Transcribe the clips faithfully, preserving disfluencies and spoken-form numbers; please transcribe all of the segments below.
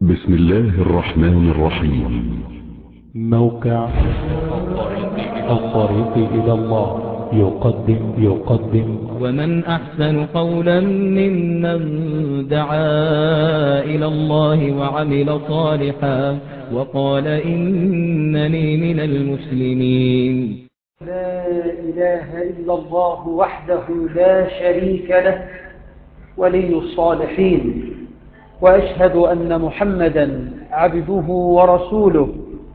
بسم الله الرحمن الرحيم. موقع الطريق إلى الله يقدم يقدم ومن أحسن قولا ممن دعا إلى الله وعمل صالحا وقال إنني من المسلمين. لا إله إلا الله وحده لا شريك له ولي الصالحين، وأشهد أن محمدا عبده ورسوله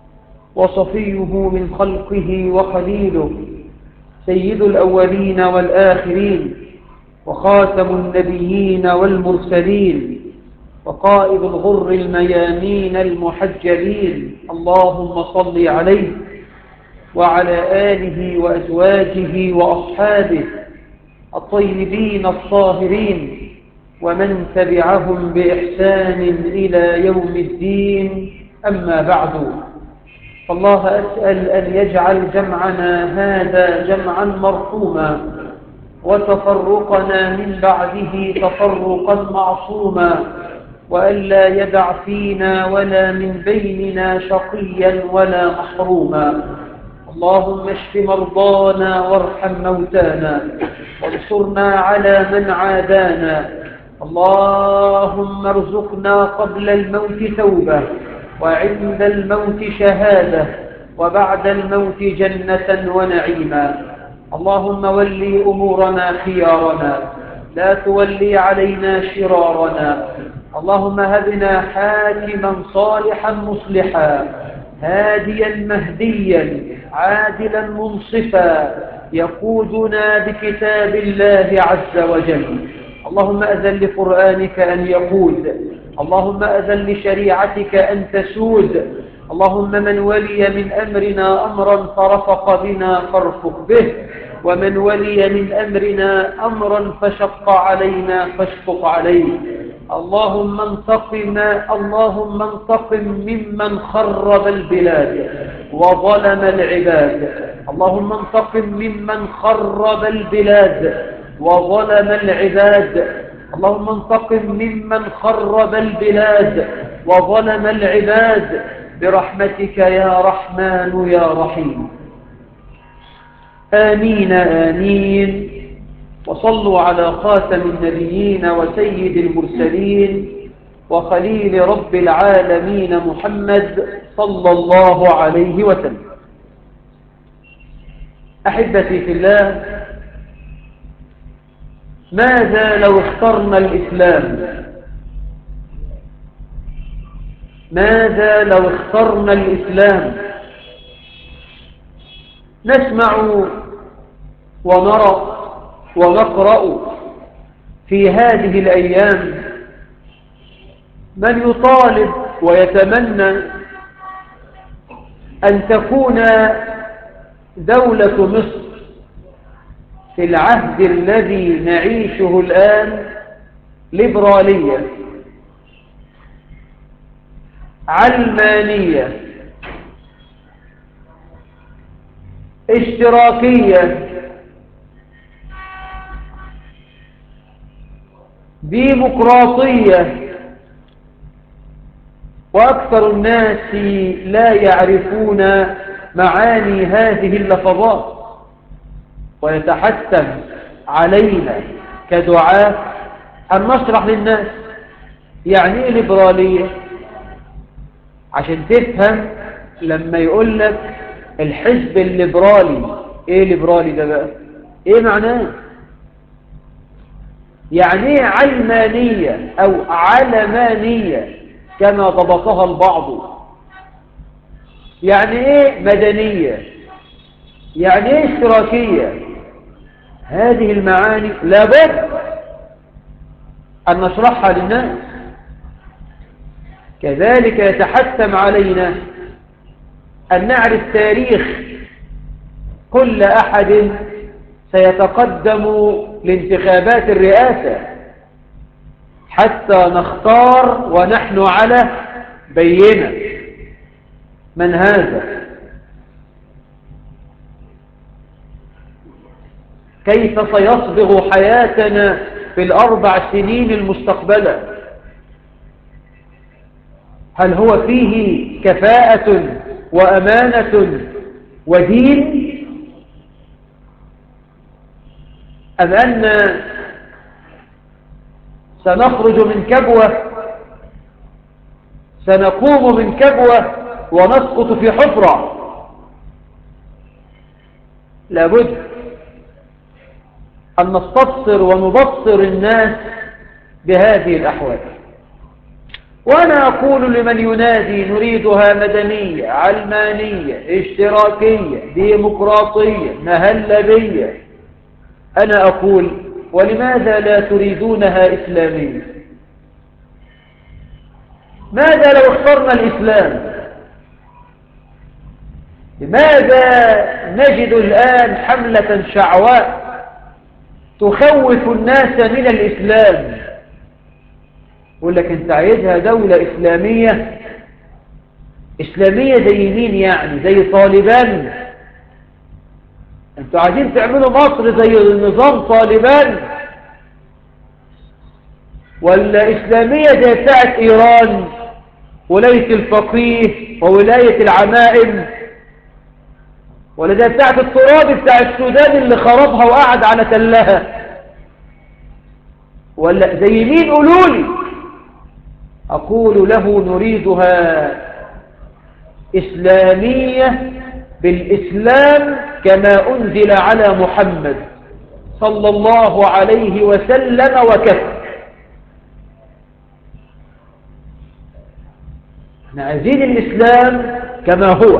وصفيه من خلقه وخليله، سيد الأولين والآخرين وخاتم النبيين والمرسلين وقائد الغر الميامين المحجلين. اللهم صل عليه وعلى آله وأزواجه وأصحابه الطيبين الطاهرين ومن تبعهم بإحسان إلى يوم الدين. أما بعد، فالله أسأل أن يجعل جمعنا هذا جمعا مرحوما وتفرقنا من بعده تفرقا معصوما، وألا يدع فينا ولا من بيننا شقيا ولا محروما. اللهم اشف مرضانا وارحم موتانا وانصرنا على من عادانا. اللهم ارزقنا قبل الموت توبة وعند الموت شهادة وبعد الموت جنة ونعيما. اللهم ولي أمورنا خيارنا، لا تولي علينا شرارنا. اللهم هبنا حاكما صالحا مصلحا هاديا مهديا عادلا منصفا يقودنا بكتاب الله عز وجل. اللهم أذن لقرآنك أن يقود، اللهم أذن لشريعتك أن تسود. اللهم من ولي من أمرنا أمرا فرفق بنا فارفق به، ومن ولي من أمرنا أمرا فشق علينا فاشفق عليه. اللهم انتقم اللهم انتقم ممن خرب البلاد وظلم العباد. اللهم انتقم ممن خرب البلاد وظلم العباد. اللهم انتقم ممن خرب البلاد وظلم العباد برحمتك يا رحمن يا رحيم. آمين آمين. وصلوا على خاتم النبيين وسيد المرسلين وخليل رب العالمين محمد صلى الله عليه وسلم. أحبتي في الله، ماذا لو اخترنا الإسلام؟ ماذا لو اخترنا الإسلام؟ نسمع ونرى ونقرأ في هذه الأيام من يطالب ويتمنى أن تكون دولة مصر في العهد الذي نعيشه الآن ليبرالية علمانية اشتراكية ديمقراطية، وأكثر الناس لا يعرفون معاني هذه اللفظات، ويتحتم علينا كدعاة أن نشرح للناس يعني إيه ليبرالية، عشان تفهم. لما يقول لك الحزب الليبرالي، إيه ليبرالي ده بقى؟ إيه معناه؟ يعني إيه علمانية أو علمانية كما ضبطها البعض؟ يعني إيه مدنية؟ يعني إيه اشتراكية؟ هذه المعاني لابد أن نشرحها للناس. كذلك يتحتم علينا أن نعرف تاريخ كل أحد سيتقدم لانتخابات الرئاسة حتى نختار ونحن على بينة من هذا. كيف سيصبغ حياتنا في الأربع سنين المستقبلة؟ هل هو فيه كفاءة وأمانة ودين، أم أن سنخرج من كبوة، سنقوم من كبوة ونسقط في حفرة؟ لابد أن نستبصر ونبصر الناس بهذه الأحوال. وأنا أقول لمن ينادي نريدها مدنية علمانية اشتراكية ديمقراطية مهلبية، أنا أقول ولماذا لا تريدونها إسلامية؟ ماذا لو اخترنا الإسلام؟ لماذا نجد الآن حملة شعواء تخوف الناس من الإسلام؟ يقول لك انت عايزها دولة إسلامية. إسلامية زي مين يعني؟ زي طالبان؟ انتوا عايزين تعملوا مصر زي نظام طالبان، ولا إسلامية زي بتاعت إيران، ولاية الفقيه وولاية العمائم، ولا زي بتاعت الترابي بتاع السودان اللي خربها وقعد على تلها، ولا زي مين؟ قولولي. أقول له نريدها إسلامية بالإسلام كما أنزل على محمد صلى الله عليه وسلم وكفى. احنا عايزين الإسلام كما هو،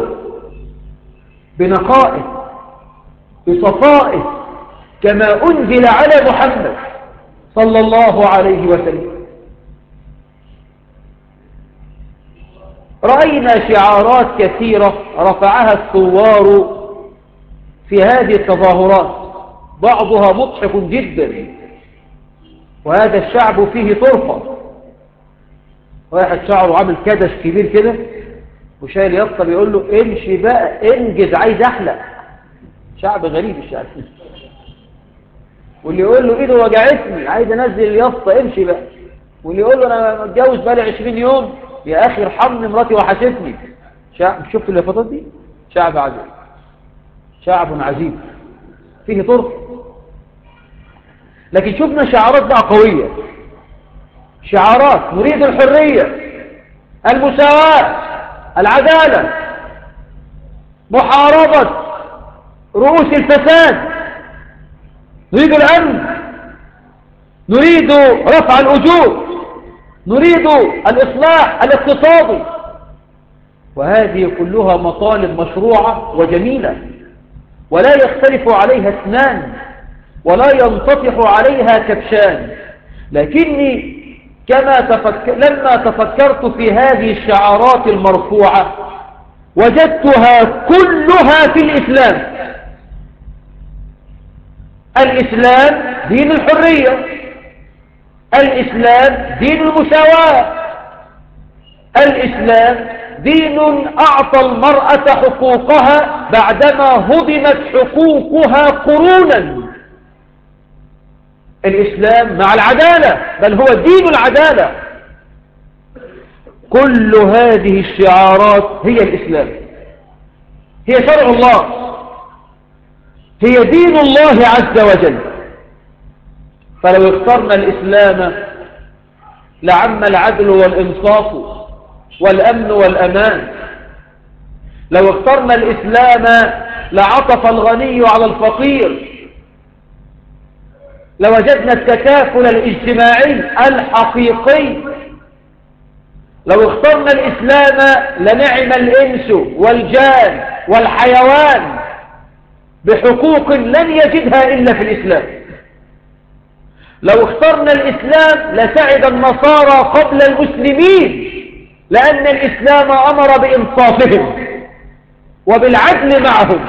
بنقائه بصفائه، كما أنزل على محمد صلى الله عليه وسلم. رأينا شعارات كثيرة رفعها الثوار في هذه التظاهرات، بعضها مضحك جدا، وهذا الشعب فيه طرفة. واحد شعره عامل كدش كبير كده وشايل يافطة بيقول له امشي بقى انجز عايز احلق. شعب غريب الشعب. واللي يقول له ايده وجعتني عايز انزل اليافطة امشي بقى. واللي يقول له انا متجوز بقالي عشرين يوم يا اخي ارحمني مراتي وحشتني. شعب شفت اليافطات دي؟ شعب عجيب، شعب عجيب فيه طرف. لكن شفنا شعارات بقى قوية، شعارات نريد الحرية، المساواة، العدالة، محاربة رؤوس الفساد، نريد الأمن، نريد رفع الأجور، نريد الإصلاح الاقتصادي. وهذه كلها مطالب مشروعة وجميلة ولا يختلف عليها اثنان ولا ينتطح عليها كبشان. لكني كما تفكر لما تفكرت في هذه الشعارات المرفوعة وجدتها كلها في الإسلام. الإسلام دين الحرية، الإسلام دين المساواة، الإسلام دين أعطى المرأة حقوقها بعدما هضمت حقوقها قرونا. الإسلام مع العدالة، بل هو دين العدالة. كل هذه الشعارات هي الإسلام، هي شرع الله، هي دين الله عز وجل. فلو اخترنا الإسلام لعم العدل والإنصاف والأمن والأمان. لو اخترنا الإسلام لعطف الغني على الفقير. لوجدنا التكافل الاجتماعي الحقيقي. لو اخترنا الإسلام لنعم الإنس والجان والحيوان بحقوق لن يجدها إلا في الإسلام. لو اخترنا الإسلام لسعد النصارى قبل المسلمين، لأن الإسلام أمر بإنصافهم وبالعدل معهم.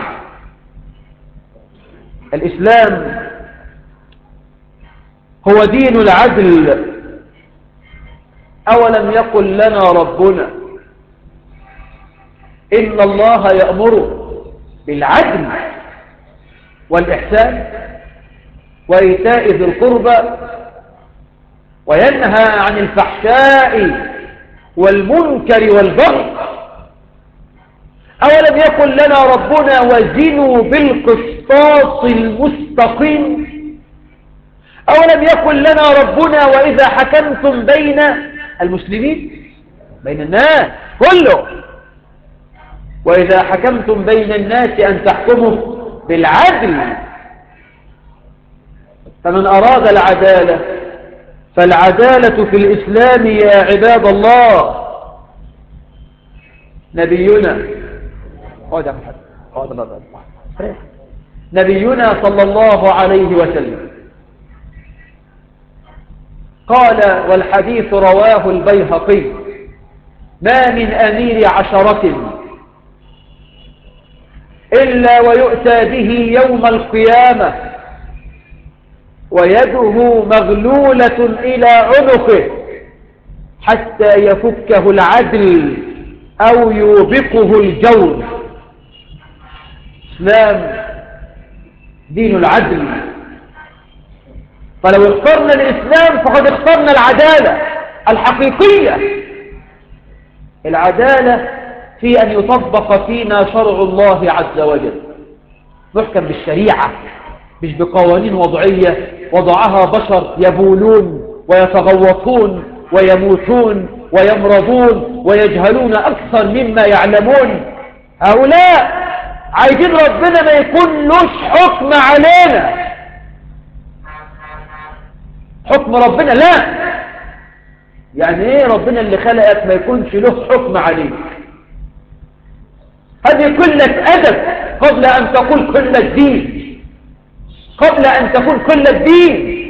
الإسلام هو دين العدل. أولم يقل لنا ربنا إن الله يأمر بالعدل والإحسان وإيتاء ذي القربى وينهى عن الفحشاء والمنكر والبغي. أولم يقل لنا ربنا وزنوا بالقسطاس المستقيم؟ أولم يقل لنا ربنا وإذا حكمتم بين المسلمين، بين الناس كله، وإذا حكمتم بين الناس أن تحكموا بالعدل. فمن أراد العدالة فالعدالة في الإسلام يا عباد الله. نبينا نبينا صلى الله عليه وسلم قال، والحديث رواه البيهقي: ما من أمير عشرة إلا ويؤتى به يوم القيامة ويده مغلولة إلى عنقه حتى يفكه العدل أو يوبقه الجور. إسلام دين العدل، فلو اخترنا الإسلام فقد اخترنا العدالة الحقيقية. العدالة في أن يطبق فينا شرع الله عز وجل، نحكم بالشريعة مش بقوانين وضعية وضعها بشر يبولون ويتغوطون ويموتون ويمرضون ويجهلون أكثر مما يعلمون. هؤلاء عايزين ربنا ما يكون لوش حكم علينا، حكم ربنا لا. يعني ايه ربنا اللي خلقك ما يكونش له حكم عليك؟ هذه قلة أدب قبل أن تقول قلة دين، قبل أن تكون قلة دين.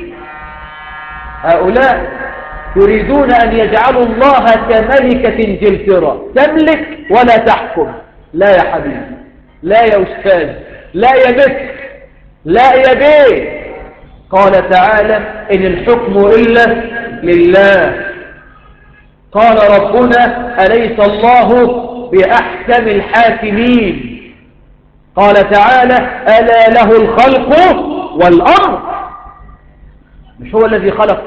هؤلاء يريدون أن يجعلوا الله كملكة إنجلترا، تملك ولا تحكم. لا يا حبيبي، لا يا أستاذ، لا يا مصر، لا يا بيه. قال تعالى: إن الحكم إلا لله. قال ربنا: أليس الله بأحكم الحاكمين؟ قال تعالى: ألا له الخلق والأمر. مش هو الذي خلق؟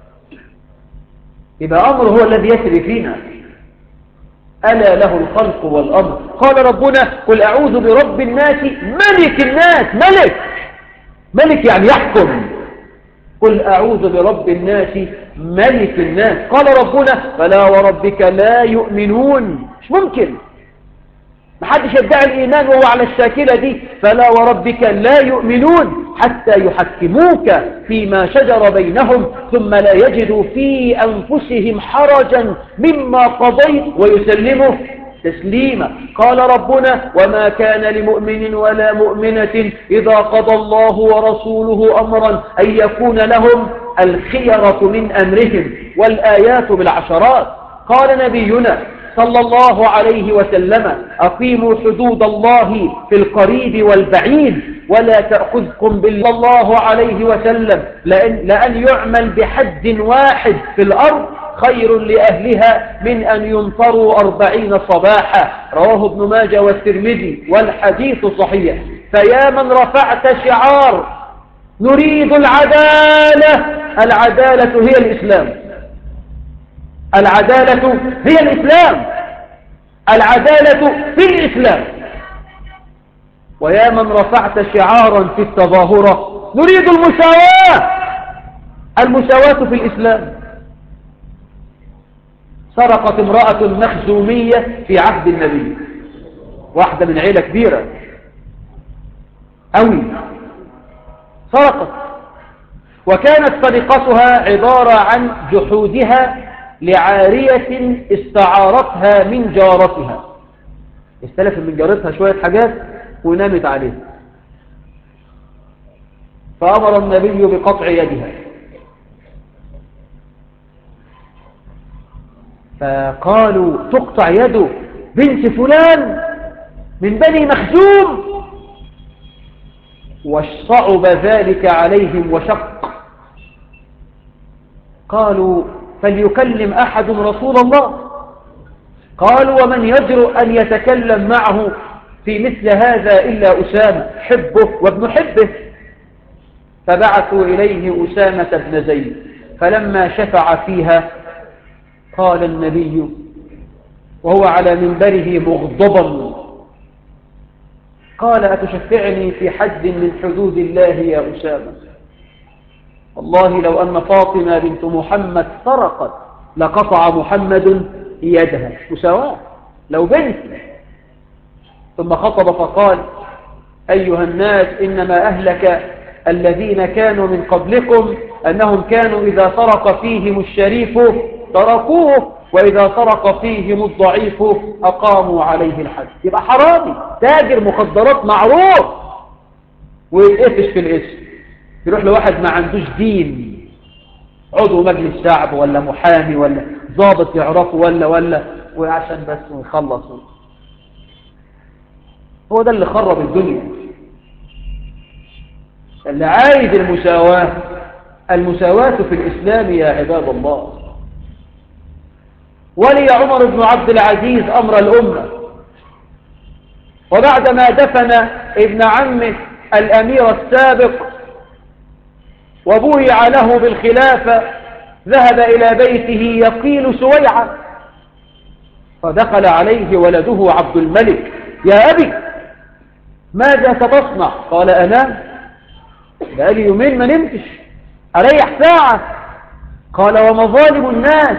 يبقى أمر هو الذي يسري فينا. ألا له الخلق والأمر. قال ربنا: قل أعوذ برب الناس ملك الناس. ملك ملك يعني يحكم. قل أعوذ برب الناس ملك الناس. قال ربنا: فلا وربك لا يؤمنون. مش ممكن، محدش يدعي الإيمان وهو على الشاكلة دي. فلا وربك لا يؤمنون حتى يحكموك فيما شجر بينهم ثم لا يجدوا في أنفسهم حرجا مما قضيت ويسلموا تسليما. قال ربنا: وما كان لمؤمن ولا مؤمنة إذا قضى الله ورسوله أمرا أن يكون لهم الخيرة من أمرهم. والآيات بالعشرات. قال نبينا صلى الله عليه وسلم: أقيموا حدود الله في القريب والبعيد ولا تأخذكم بالله. الله عليه وسلم: لأن, لأن يعمل بحد واحد في الأرض خير لأهلها من أن يمطروا أربعين صباحا. رواه ابن ماجه والترمذي والحديث صحيح. فيا من رفعت شعار نريد العدالة، العدالة هي الإسلام. العدالة هي الإسلام. العدالة في الإسلام. ويا من رفعت شعارا في التظاهرة نريد المساواة، المساواة في الإسلام. سرقت امرأة مخزومية في عهد النبي، واحدة من عيلة كبيرة أوي، سرقت، وكانت سرقتها عبارة عن جحودها لعارية استعارتها من جارتها. استلفت من جارتها شوية حاجات ونامت عليها، فأمر النبي بقطع يدها. فقالوا: تقطع يده بنت فلان من بني مخزوم؟ وصعب ذلك عليهم وشق. قالوا: فليكلم أحد رسول الله. قالوا: ومن يجرؤ أن يتكلم معه في مثل هذا إلا أسامة حبه وابن حبه. فبعثوا إليه أسامة بن زيد، فلما شفع فيها قال النبي: وهو على منبره مغضبا قال أتشفعني في حد من حدود الله يا أسامة؟ والله لو أن فاطمة بنت محمد سرقت لقطع محمد يدها. مساواة لو بنت. ثم خطب فقال أيها الناس إنما أهلك الذين كانوا من قبلكم أنهم كانوا إذا سرق فيهم الشريف تركوه وإذا سرق فيهم الضعيف أقاموا عليه الحد. يبقى حرامي تاجر مخدرات معروف ويتقفش في الاسم، يروح لواحد ما عندوش دين، عضو مجلس شعب ولا محامي ولا ضابط يعرفه ولا ولا وعشان بس ويخلص. هو ده اللي خرب الدنيا. اللي عايز المساواة، المساواة في الإسلام يا عباد الله. ولي عمر بن عبد العزيز أمر الأمة، وبعدما دفن ابن عمه الأمير السابق وبويع له بالخلافة ذهب إلى بيته يقيل سويعا، فدخل عليه ولده عبد الملك: يا أبي ماذا ستصنع؟ قال أنام، بقالي يومين ما نمتش، أريح ساعة. قال ومظالم الناس؟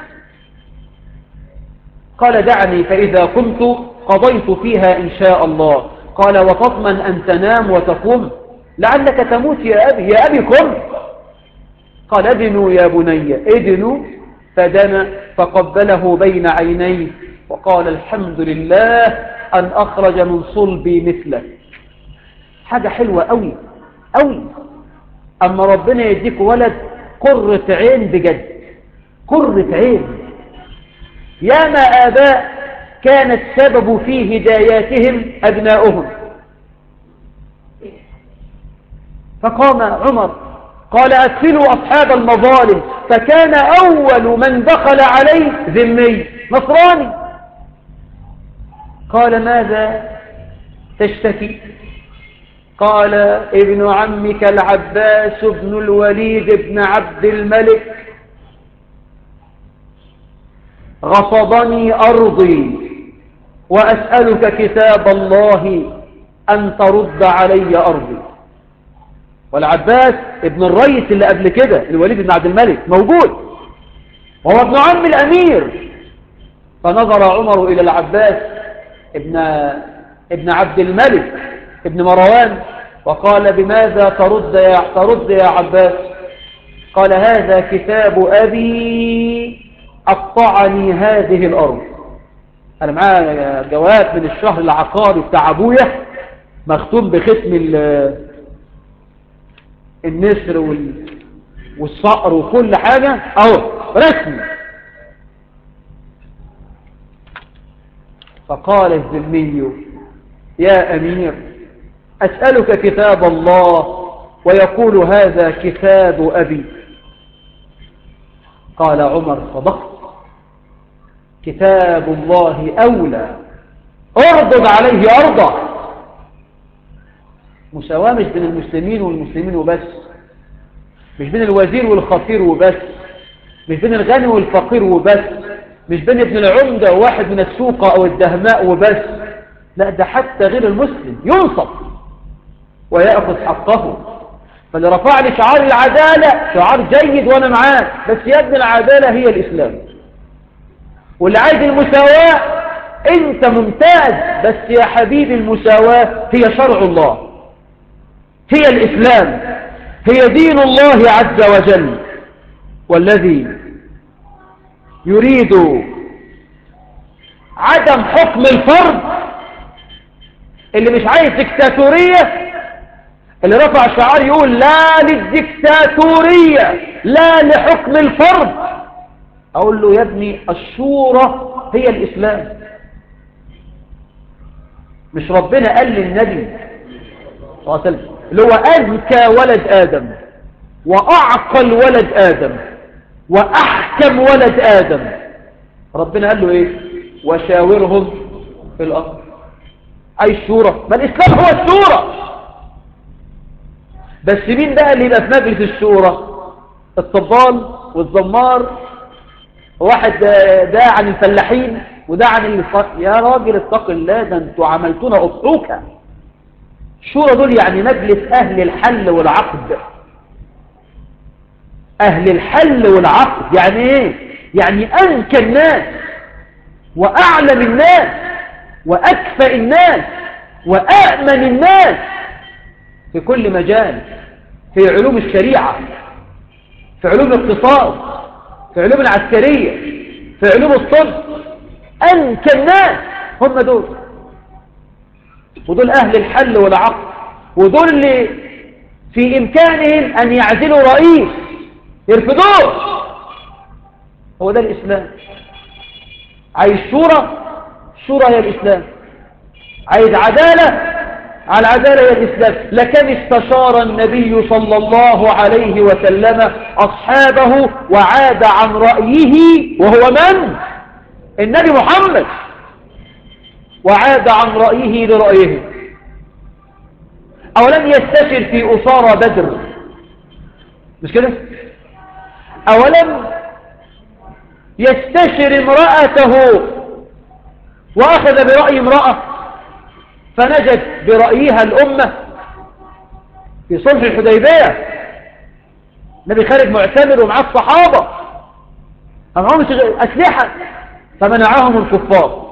قال دعني فإذا قمت قضيت فيها إن شاء الله. قال وتضمن أن تنام وتقوم؟ لعلك تموت يا أبي. يا أبي قم. قال ادنوا يا بني ادنوا. فدنا فقبله بين عينيه وقال الحمد لله أن أخرج من صلبي مثله. حاجة حلوة أوي أوي. أما ربنا يديك ولد قرة عين بجد، قرة عين. ياما آباء كانت سبب في هداياتهم أبناؤهم. فقام عمر قال أدخلوا أصحاب المظالم، فكان أول من دخل عليه ذمي نصراني. قال ماذا تشتكي؟ قال ابن عمك العباس بن الوليد بن عبد الملك غصبني أرضي وأسألك كتاب الله أن ترد علي أرضي. والعباس ابن الرئيس اللي قبل كده الوليد بن عبد الملك موجود وهو ابن عم الأمير. فنظر عمر إلى العباس ابن, ابن عبد الملك ابن مروان وقال بماذا ترد يا, ترد يا عباس؟ قال هذا كتاب أبي أقطعني هذه الأرض. أنا معايا جواب من الشهر العقاري بتاع أبويا مختوم بختم النسر والصقر وكل حاجة أهو رسمي. فقال الذمي يا أمير أسألك كتاب الله ويقول هذا كتاب أبي. قال عمر صدقت، كتاب الله أولى، أردد عليه أرضه. مساواة مش بين المسلمين والمسلمين وبس، مش بين الوزير والخطير وبس، مش بين الغني والفقير وبس، مش بين ابن العمدة وواحد من السوق أو الدهماء وبس، لا ده حتى غير المسلم ينصف ويأخذ حقه. فاللي رفع لي شعار العدالة شعار جيد وأنا معاه، بس يا ابن العدالة هي الإسلام. واللي عايز المساواة أنت ممتاز، بس يا حبيبي المساواة هي شرع الله، هي الإسلام، هي دين الله عز وجل. والذي يريد عدم حكم الفرد، اللي مش عايز ديكتاتورية، اللي رفع شعار يقول لا للديكتاتورية لا لحكم الفرد، أقول له يا ابني الشورى هي الإسلام. مش ربنا قال للنبي صلى الله عليه وسلم اللي هو أذكى ولد آدم وأعقل ولد آدم وأحكم ولد آدم، ربنا قال له إيه؟ وشاورهم في الأمر. أي الشورى؟ ما الإسلام هو الشورى. بس مين بقى اللي يبقى في مجلس الشورى؟ الطبال والزمار، واحد داعي عن الفلاحين وده عن اللي ص... يا راجل اتق الله، ده انتوا عملتونا أضحوكة. الشورى دول يعني مجلس أهل الحل والعقد. أهل الحل والعقد يعني إيه؟ يعني أنكى الناس وأعلم الناس وأكفى الناس وأأمن الناس في كل مجال، في علوم الشريعة، في علوم الاقتصاد، في علوم العسكرية، في علوم الطب. أنكى الناس هم دول، ودول أهل الحل والعقد، ودول اللي في إمكانهم أن يعزلوا رئيس يرفضوه. هو ده الإسلام. عايز شورى؟ الشورى هي الإسلام. عايز عدالة؟ على العدالة هي الإسلام. لكن استشار النبي صلى الله عليه وسلم أصحابه وعاد عن رأيه، وهو من؟ النبي محمد. وعاد عن رأيه لرأيه. أولم يستشر في أسارى بدر؟ مش كده؟ أولم يستشر امرأته وأخذ برأي امرأة فنجت برأيها الأمة في صلح الحديبية؟ النبي خارج معتمر ومعاه الصحابة، معهم أسلحة فمنعهم الكفار،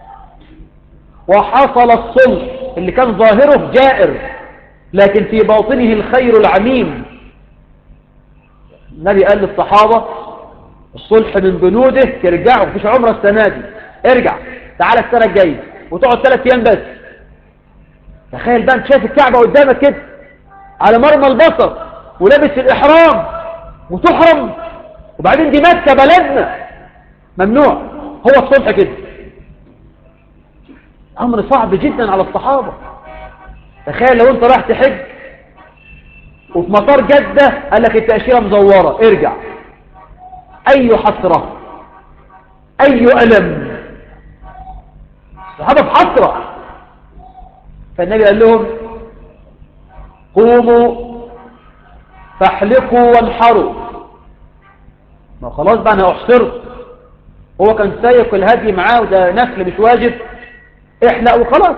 وحصل الصلح اللي كان ظاهره جائر لكن في باطنه الخير العميم. النبي قال للصحابة الصلح من بنوده ترجعوا، مفيش عمره السنة دي، ارجع تعالى السنة الجاية وتقعد ثلاث ايام بس. تخيل بقى انت شايف الكعبة قدامك كده على مرمى البصر ولابس الإحرام وتحرم، وبعدين دي مكة بلدنا ممنوع. هو الصلح كده أمر صعب جدا على الصحابة. تخيل لو انت رايح تحج وفي مطار جدة قال لك التأشيرة مزورة ارجع، أي حسرة، أي ألم. الصحابة في حسرة. فالنبي قال لهم قوموا فاحلقوا وانحروا. ما خلاص بقى انا احصرت، هو كان سايق الهدي معاه وده نفل مش واجب، احلق وخلاص.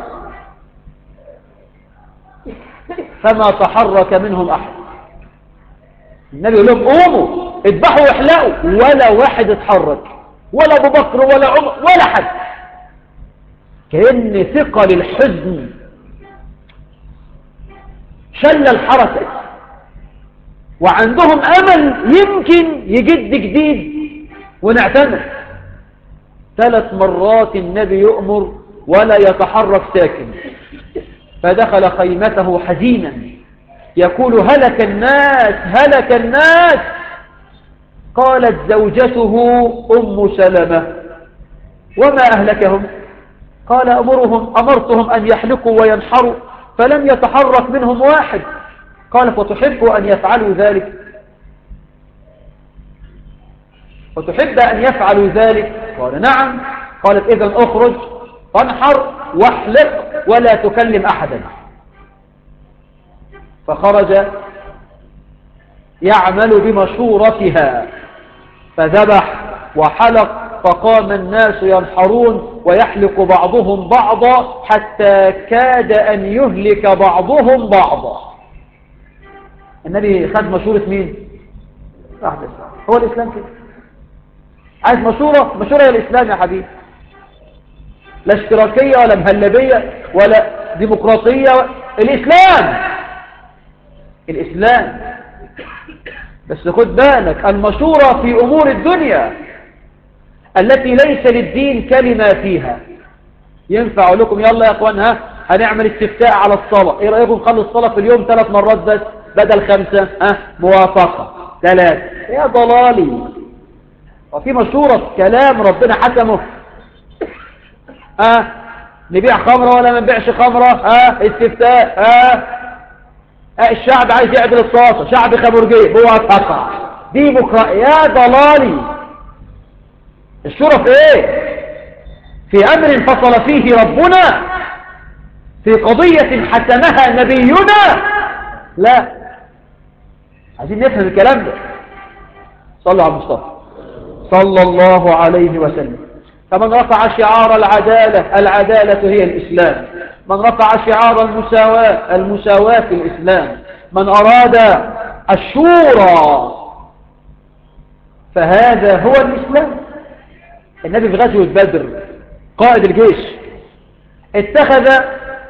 فما تحرك منهم احد. النبي يقول لهم قوموا اذبحوا واحلقوا، ولا واحد اتحرك، ولا ابو بكر ولا عمر ولا حد. كأن ثقل الحزن شل الحركة، وعندهم امل يمكن يجد جديد ونعتمد. ثلاث مرات النبي يؤمر ولا يتحرك ساكن، فدخل خيمته حزينا يقول هلك الناس هلك الناس. قالت زوجته أم سلمة وما أهلكهم؟ قال أمرهم أمرتهم أن يحلقوا وينحروا فلم يتحرك منهم واحد. قال فتحب أن يفعلوا ذلك؟ وتحب أن يفعلوا ذلك؟ قال نعم. قالت إذن أخرج فانحر واحلق ولا تكلم أحدا. فخرج يعمل بمشورتها فذبح وحلق، فقام الناس ينحرون ويحلق بعضهم بعضا حتى كاد أن يهلك بعضهم بعضا. النبي خد مشورة مين؟ هو الإسلام كده. عايز مشورة؟ مشورة يا الإسلام يا حبيبي. لا اشتراكية ولا مهلبية ولا ديمقراطية. الإسلام الإسلام بس خد بالك، المشورة في أمور الدنيا التي ليس للدين كلمة فيها. ينفع لكم يلا يا أخوان ها هنعمل استفتاء على الصلاة، إيه رأيكم نخلي الصلاة في اليوم ثلاث مرات بس بدل خمسة؟ ها موافقة ثلاث. يا ضلالي، وفي مشورة كلام ربنا حكمه. ها نبيع خمرة ولا ما نبيعش خمرة؟ ها استفتاء. ها الشعب عايز يعدل الصوت، شعب خمرجي موافقة ديمقراطية. يا ضلالي، الشورى في ايه؟ في امر فصل فيه ربنا، في قضية حسمها نبينا؟ لا، عايزين نفهم الكلام ده. صلوا على المصطفى صلى الله عليه وسلم. فمن رفع شعار العدالة، العدالة هي الإسلام. من رفع شعار المساواة، المساواة في الإسلام. من أراد الشورى فهذا هو الإسلام. النبي في غزوة بدر قائد الجيش اتخذ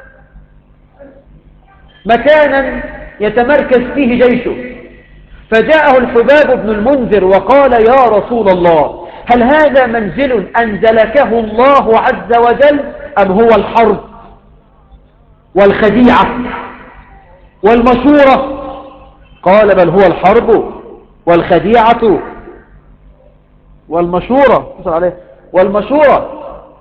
مكانا يتمركز فيه جيشه، فجاءه الحباب بن المنذر وقال: يا رسول الله، هل هذا منزل أنزلكه الله عز وجل أم هو الحرب والخديعة والمشورة؟ قال: بل هو الحرب والخديعة والمشورة والمشورة.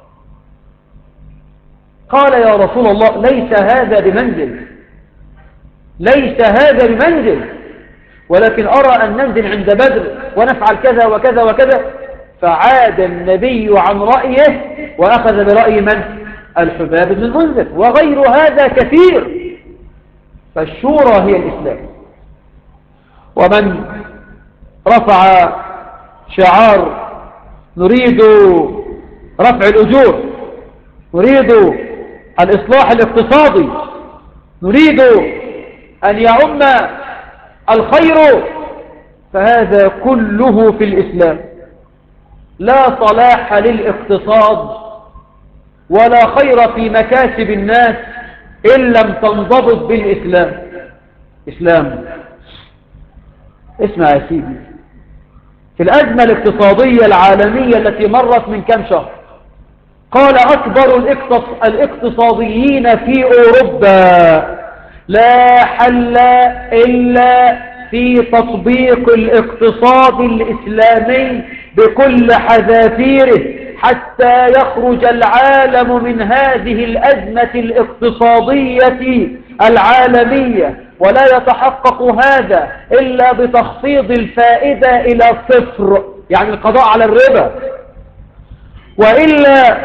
قال: يا رسول الله، ليس هذا بمنزل، ليس هذا بمنزل، ولكن أرى أن ننزل عند بدر ونفعل كذا وكذا وكذا. فعاد النبي عن رأيه وأخذ برأي من؟ الحباب بن المنذر، وغير هذا كثير. فالشورى هي الإسلام. ومن رفع شعار نريد رفع الأجور، نريد الإصلاح الاقتصادي، نريد أن يعم الخير، فهذا كله في الإسلام. لا صلاح للاقتصاد ولا خير في مكاسب الناس إن لم تنضبط بالإسلام. إسلام. اسمع يا سيدي، في الأزمة الاقتصادية العالمية التي مرت من كم شهر، قال أكبر الاقتصاديين في أوروبا: لا حل إلا في تطبيق الاقتصاد الإسلامي بكل حذافيره حتى يخرج العالم من هذه الأزمة الاقتصادية العالمية. ولا يتحقق هذا إلا بتخفيض الفائدة إلى صفر، يعني القضاء على الربا، وإلا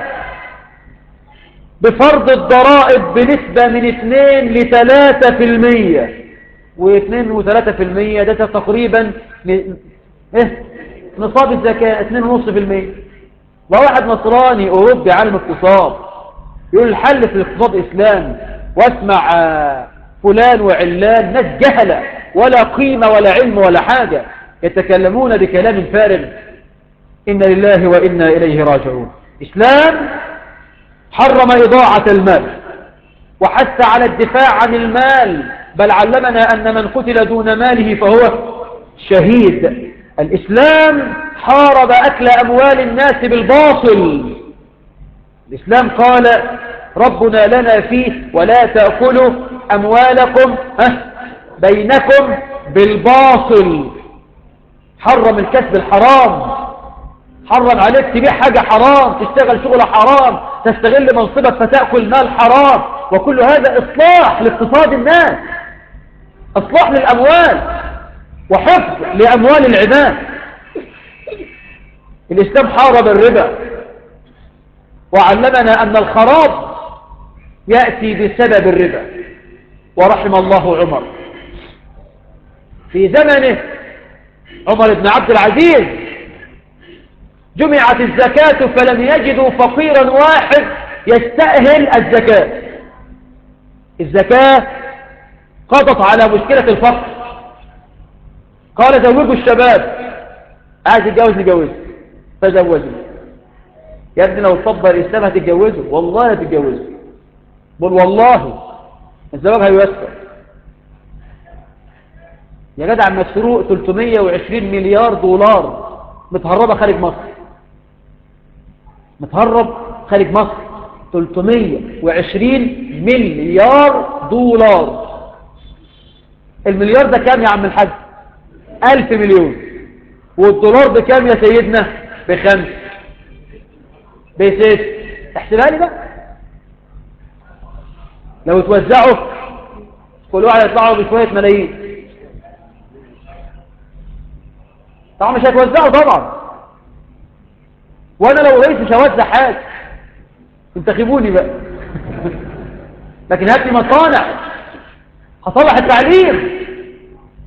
بفرض الضرائب بنسبة من اثنين لثلاثة في المية. واثنين وثلاثة في المية ده تقريبا إيه؟ نصاب الزكاة اثنين ونص في المية. وواحد نصراني أوروبي عالم اقتصاد يقول الحل في الاقتصاد إسلام، واسمع فلان وعلان ناس جهلة ولا قيمة ولا علم ولا حاجة يتكلمون بكلام فارغ. إن لله وإنا إليه راجعون. إسلام حرم إضاعة المال وحث على الدفاع عن المال، بل علمنا أن من قتل دون ماله فهو شهيد. الإسلام حارب أكل أموال الناس بالباطل. الإسلام قال ربنا لنا فيه: ولا تأكلوا أموالكم بينكم بالباطل. حرم الكسب الحرام، حرم عليك تبيع حاجة حرام، تشتغل شغل حرام، تستغل منصبك فتأكل مال حرام. وكل هذا إصلاح لاقتصاد الناس، إصلاح للأموال وحفظ لأموال العباد. الإسلام حارب الربا وعلمنا أن الخراب يأتي بسبب الربا. ورحم الله عمر، في زمنه عمر بن عبد العزيز جمعت الزكاة فلم يجدوا فقيرا واحد يستأهل الزكاة. الزكاة قضت على مشكلة الفقر. قال زوجوا الشباب، عايز يتجوز نجوزه، فزوجوا. يا ابني لو صبر الإسلام هتتجوزه، والله هتتجوزه. بقول والله الزواج هيوسع. يا جدع مسروق ثلاثمائة وعشرين مليار دولار متهربة خارج مصر، متهرب خارج مصر ثلاثمائة وعشرين مليار دولار. المليار ده كام يا عم الحاج؟ ألف مليون. والدولار بكام يا سيدنا؟ بخمس بست. احسبها لي بقى، لو توزعوا كل واحد يطلعوا بشوية ملايين. طبعا مش هتوزعوا طبعا، وانا لو رئيس مش هوزع حاجة، انتخبوني بقى. لكن هات لي مصانع، هصلح التعليم،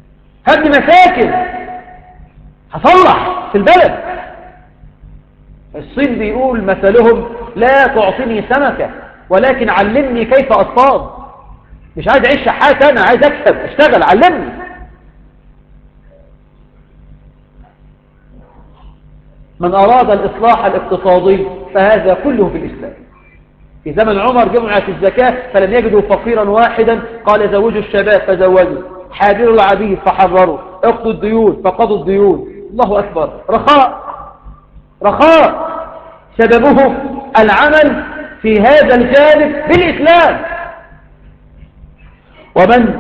هات لي مساكن، هصلح في البلد. الصين بيقول مثلهم لا تعطيني سمكة ولكن علمني كيف أصطاد. مش عايز أعيش شحات، أنا عايز أكسب، أشتغل، علمني. من أراد الإصلاح الاقتصادي فهذا كله في الإسلام. في زمن عمر جمعت الزكاة فلم يجدوا فقيرا واحدا قال زوجوا الشباب فزوجوا، حابروا العبيد فحرروا، اقضوا الديون فقضوا الديون. الله أكبر. رخاء رخاء سببه العمل في هذا الجانب بالإسلام. ومن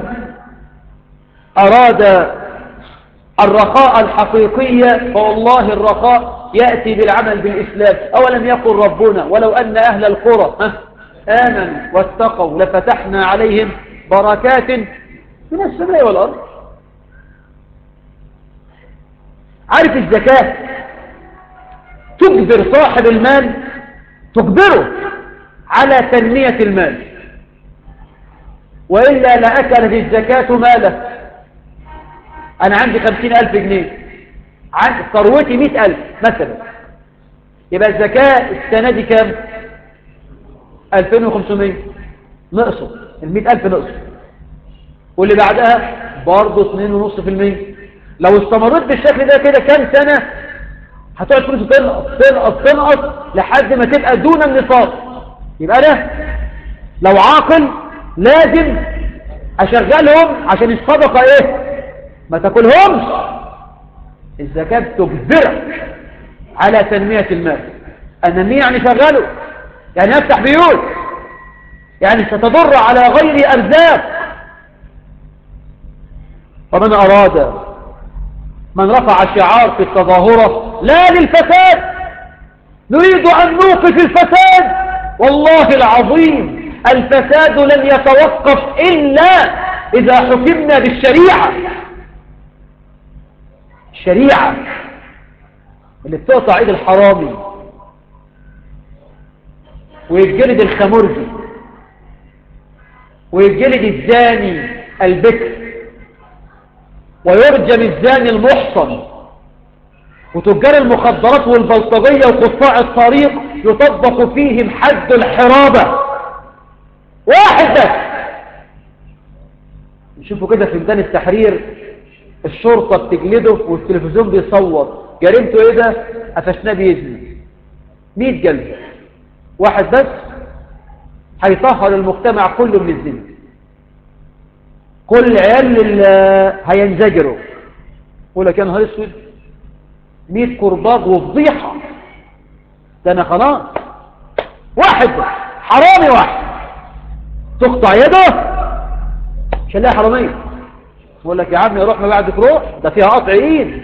أراد الرخاء الحقيقية فوالله الرخاء يأتي بالعمل بالإسلام. أولم يقل ربنا ولو أن أهل القرى آمنوا واتقوا لفتحنا عليهم بركات من السماء والأرض. عارف الزكاة تجبر صاحب المال، تجبره على تنمية المال، وإلا لأكلت الزكاة ماله. أنا عندي خمسين ألف جنيه، عندي ثروتي مئة ألف مثلا، يبقى الزكاة السنة دي كام؟ ألفين وخمسمائة، نقصوا المئة ألف نقصوا، واللي بعدها برضه اثنين فاصلة خمسة بالمئة. لو استمرت بالشكل ده كده كام سنة هتقعد فلوسه تنقص تنقص تنقص لحد ما تبقى دون النصاب. يبقى أنا لو عاقل لازم أشغلهم عشان الصدقة إيه؟ ما تاكلهمش. الزكاة تجبرك على تنمية المال. النمية يعني شغله، يعني افتح بيوت، يعني ستضر على غير أرزاق. ومن أراد من رفع شعار في التظاهرة لا للفساد، نريد أن نوقف الفساد، والله العظيم الفساد لن يتوقف إلا إذا حكمنا بالشريعة. الشريعة اللي بتقطع ايد الحرامي ويتجلد الخمرجي ويتجلد الزاني البكر ويرجم الزاني المحصن، وتجار المخدرات والبلطجية وقطاع الطريق يطبق فيهم حد الحرابة. واحد بس. نشوفوا كده في ميدان التحرير الشرطة بتجلده والتلفزيون بيصور، جريمته ايه ده؟ قفشناه بيزني. مئة جلد. واحد بس هيطهر المجتمع كله من الزنا. كل عيال اللي هينزجروا يقول لك يا نهار اسود مئة كرباج وفضيحة، ده انا خلاص. واحد بس حرامي واحد تقطع يده مش هنلاقي حرامية. يقول لك يا عم روح ما بعدك روح، ده فيها قطع ايد.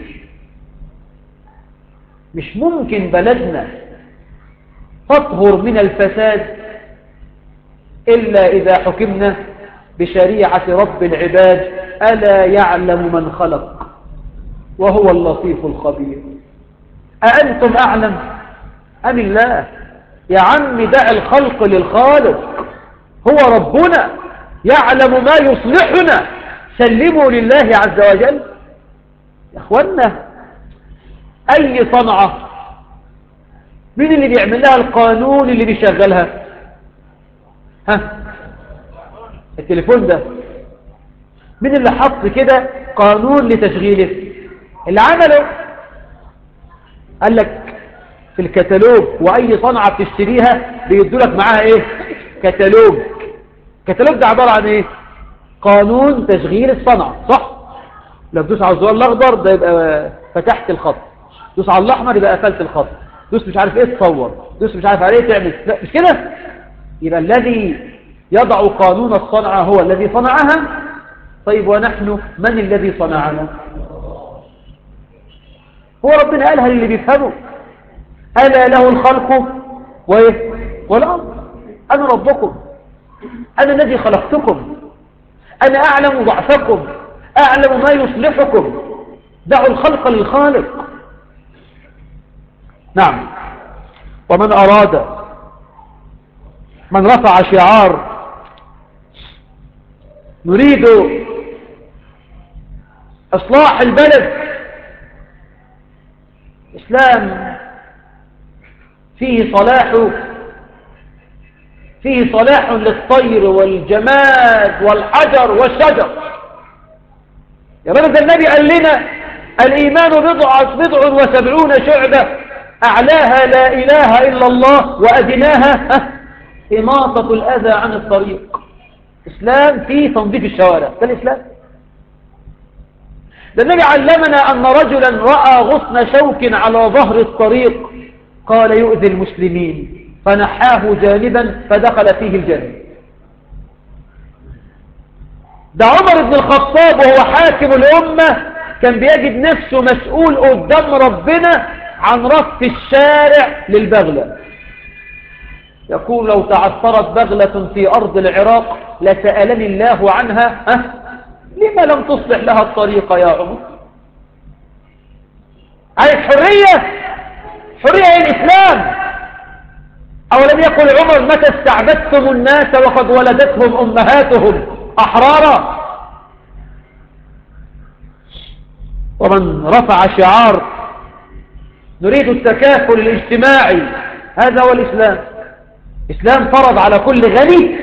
مش ممكن بلدنا تطهر من الفساد إلا إذا حكمنا بشريعة رب العباد. ألا يعلم من خلق وهو اللطيف الخبير. أأنتم أعلم أم الله؟ يا عم دع الخلق للخالق، هو ربنا يعلم ما يصلحنا، سلموا لله عز وجل. يا أخوانا أي صنعة مين اللي بيعمل لها القانون اللي بيشغلها؟ ها التليفون ده مين اللي حط كده قانون لتشغيله؟ اللي عمله قال لك في الكتالوج، وأي صنعة بتشتريها بيدولك معاها ايه؟ كتالوج. الكتالوج ده عبارة عن ايه؟ قانون تشغيل الصنعة، صح؟ لو تدوس على الزرار الأخضر ده يبقى فتحت الخط، دوس على الأحمر يبقى قفلت الخط، دوس مش عارف ايه تصور، دوس مش عارف عليه تعمل. لا مش كده. يبقى الذي يضع قانون الصنعة هو الذي صنعها. طيب ونحن من الذي صنعنا؟ هو ربنا قالها للي بيفهموا. ألا له الخلق وإيه والأمر. أنا ربكم، أنا الذي خلقتكم، أنا أعلم ضعفكم، أعلم ما يصلحكم. دعوا الخلق للخالق. نعم. ومن أراد من رفع شعار نريد إصلاح البلد، إسلام فيه صلاح فيه صلاح للطير والجماد والحجر والشجر. يا رب النبي قال لنا الإيمان بضع بضع وسبعون شعبة، أعلاها لا إله إلا الله وأدناها إماطة الأذى عن الطريق. إسلام فيه تنظيف الشوارع، ده الإسلام. ده النبي علمنا أن رجلا رأى غصن شوك على ظهر الطريق قال يؤذي المسلمين فنحاه جانبا فدخل فيه الجنة. ده عمر بن الخطاب وهو حاكم الأمة كان بيجد نفسه مسؤول قدام ربنا عن رف الشارع للبغلة. يقول لو تعثرت بغلة في أرض العراق لسألني الله عنها أه؟ لما لم تصلح لها الطريقة يا عمر؟ عايز حرية؟ حرية هي الإسلام. أولم يقل عمر متى استعبدتم الناس وقد ولدتهم أمهاتهم أحرارا؟ ومن رفع شعار نريد التكافل الاجتماعي هذا هو الإسلام. الإسلام فرض على كل غني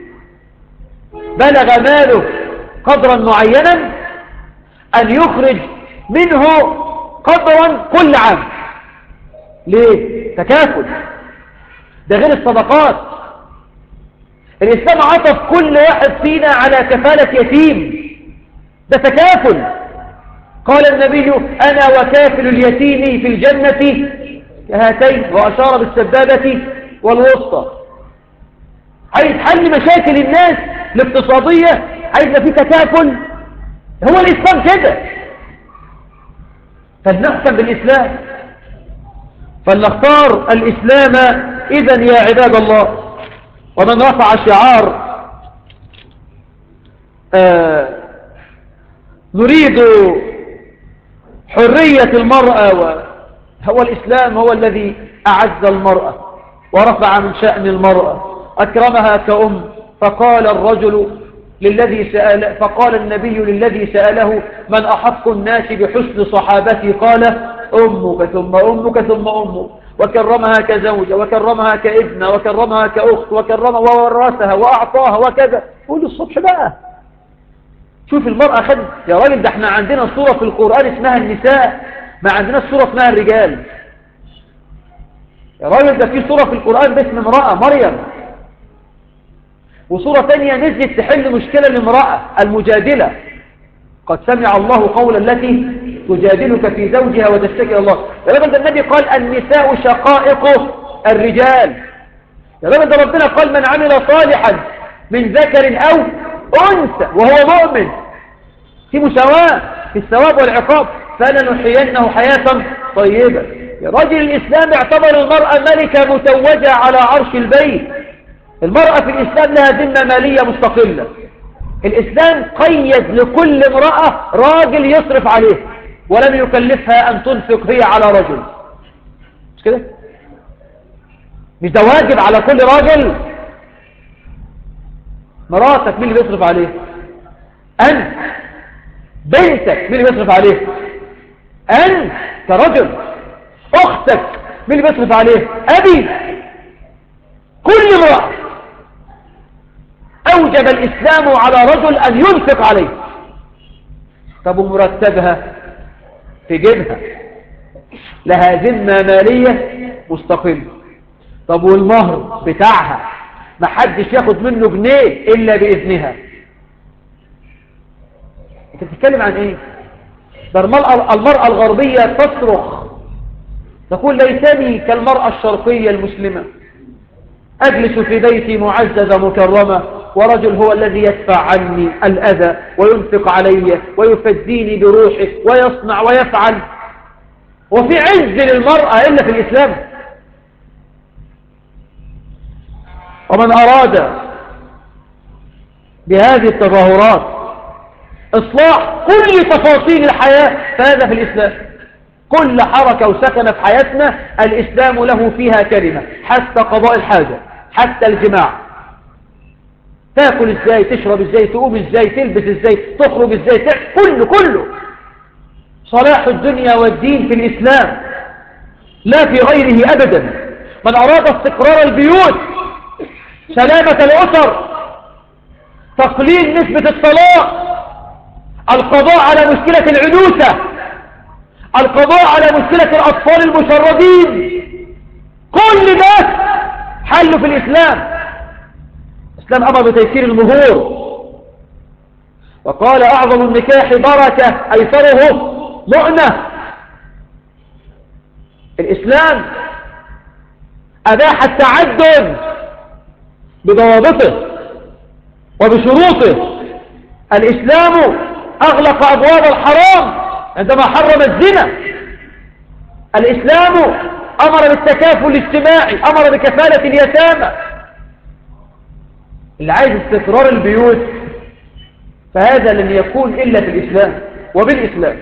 بلغ ماله قدرا معينا أن يخرج منه قدرا كل عام. ليه؟ تكافل. ده غير الصدقات. الإسلام عطف كل واحد فينا على كفالة يتيم، ده تكافل. قال النبي أنا وكافل اليتيم في الجنة كهاتين، وأشار بالسبابة والوسطى. عايز حل مشاكل الناس الاقتصادية، عايز في تكافل، هو الإسلام كده. فلنحكم بالإسلام، فلنختار الإسلام إذن يا عباد الله. ومن رفع شعار آه نريد حرية المرأة، هو الإسلام هو الذي أعز المرأة ورفع من شأن المرأة، أكرمها كأم. فقال الرجل للذي سأل فقال النبي للذي سأله من أحق الناس بحسن صحابتي؟ قال أمك ثم أمك ثم أمك. وكرمها كزوجة وكرمها كابنة وكرمها كأخت وكرمها وورثها وأعطاها وكذا. قول الصبح بقى شوف المرأة خد يا راجل. ده احنا عندنا صورة في القرآن اسمها النساء، ما عندنا صورة اسمها الرجال يا راجل. ده في صورة في القرآن باسم امرأة مريم، وصورة تانية نزلت تحل مشكلة لامرأة المجادلة. قد سمع الله قول التي تجادلك في زوجها وتشتكي إلى الله. يا راجل ده النبي قال النساء شقائق الرجال. يا راجل ده ربنا قال من عمل صالحا من ذكر أو أنثى وهو مؤمن، في مساواة في الثواب والعقاب، فلنحيينه حياة طيبة. يا راجل الإسلام اعتبر المرأة ملكة متوجة على عرش البيت. المرأة في الإسلام لها ذمة مالية مستقلة. الإسلام قيد لكل امرأة راجل يصرف عليه، ولم يكلفها أن تنفق هي على رجل. مش كده؟ مش ده واجب على كل راجل؟ مراتك مين اللي بيصرف عليه؟ أنت. بنتك مين اللي بيصرف عليه؟ أنت كرجل. أختك مين اللي بيصرف عليه؟ أبي. كل امرأة أوجب الإسلام على رجل أن ينفق عليه. طب ومرتبها في جيبها لها ذمة مالية مستقلة. طب والمهر بتاعها ما حدش ياخد منه جنيه إلا بإذنها. انت بتتكلم عن ايه؟ ده المرأة الغربية تصرخ تقول ليتني كالمرأة الشرقية المسلمة، أجلس في بيتي معززة مكرمة ورجل هو الذي يدفع عني الأذى وينفق علي ويفديني بروحه ويصنع ويفعل. وفي عز للمرأة إلا في الإسلام. ومن أراد بهذه التظاهرات إصلاح كل تفاصيل الحياة فهذا في الإسلام. كل حركة وسكنة في حياتنا الإسلام له فيها كلمة، حتى قضاء الحاجة، حتى الجماع. تاكل ازاي، تشرب ازاي، تقوم ازاي، تلبس ازاي، تخرج ازاي، كله كله. صلاح الدنيا والدين في الإسلام لا في غيره أبدا. من أراد استقرار البيوت، سلامة الأسر، تقليل نسبة الطلاق، القضاء على مشكلة العنوسة، القضاء على مشكلة الأطفال المشردين، كل ده حل في الإسلام. الإسلام أمر بتيسير المهور، وقال أعظم النكاح بركة أيسره مؤنة. الإسلام أباح التعدد بضوابطه وبشروطه. الإسلام أغلق أبواب الحرام عندما حرم الزنا. الإسلام أمر بالتكافل الاجتماعي، أمر بكفالة اليتامى. اللي عايز استقرار البيوت فهذا لن يكون إلا في الإسلام وبالإسلام.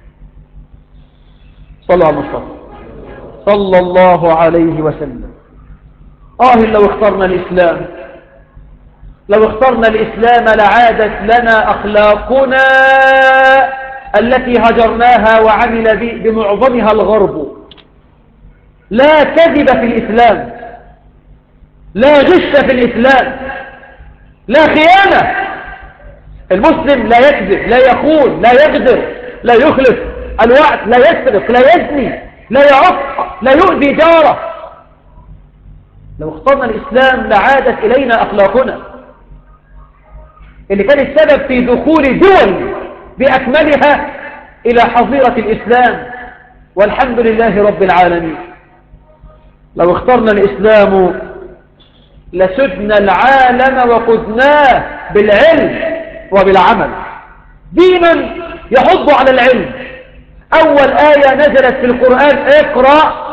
صلى الله عليه وسلم صلى الله عليه وسلم. آه لو اخترنا الإسلام، لو اخترنا الإسلام لعادت لنا أخلاقنا التي هجرناها وعمل بمعظمها الغرب. لا كذب في الإسلام، لا غش في الإسلام، لا خيانة. المسلم لا يكذب، لا يخون، لا يغدر، لا يخلف الوعد، لا يسرق، لا يزني، لا يعق، لا يؤذي جاره. لو اخترنا الإسلام لعادت إلينا أخلاقنا اللي كان السبب في دخول دول بأكملها إلى حظيرة الإسلام، والحمد لله رب العالمين. لو اخترنا الإسلام لسدنا العالم وقدناه بالعلم وبالعمل. دينا يحض على العلم. أول آية نزلت في القرآن اقرأ،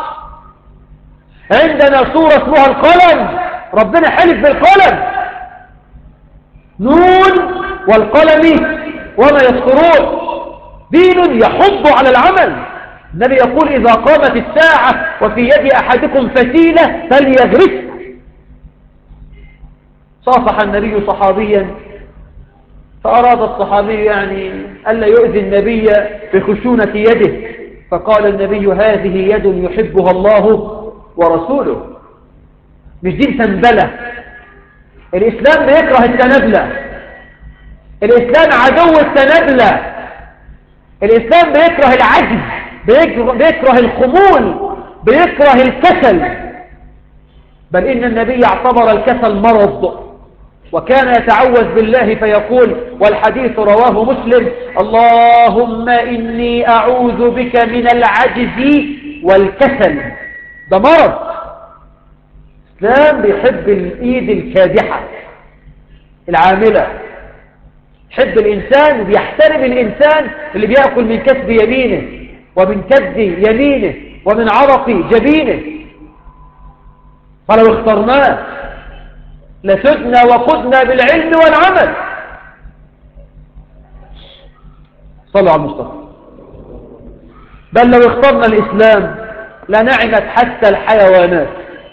عندنا سورة اسمها القلم، ربنا حلف بالقلم، نون والقلم وما يسطرون. دين يحض على العمل. النبي يقول إذا قامت الساعة وفي يد أحدكم فتيلة فليغرسها. صافح النبي صحابيا فأراد الصحابي يعني ألا يؤذي النبي بخشونة يده، فقال النبي هذه يد يحبها الله ورسوله. مش دين تنبلة. الإسلام بيكره التنبلة. الإسلام عدو التنبلة. الإسلام بيكره العجز، بيكره, بيكره الخمول، بيكره الكسل. بل إن النبي اعتبر الكسل مرض، وكان يتعوذ بالله فيقول، والحديث رواه مسلم، اللهم إني أعوذ بك من العجز والكسل. ده مرض. الإسلام بيحب الإيد الكادحة العاملة، يحب الإنسان وبيحترم الإنسان اللي بيأكل من كسب يمينه ومن كد يمينه ومن عرق جبينه. فلو اخترناه لسدنا وقدنا بالعلم والعمل. صلوا على المصطفى. بل لو اخترنا الإسلام لنعمت حتى الحيوانات،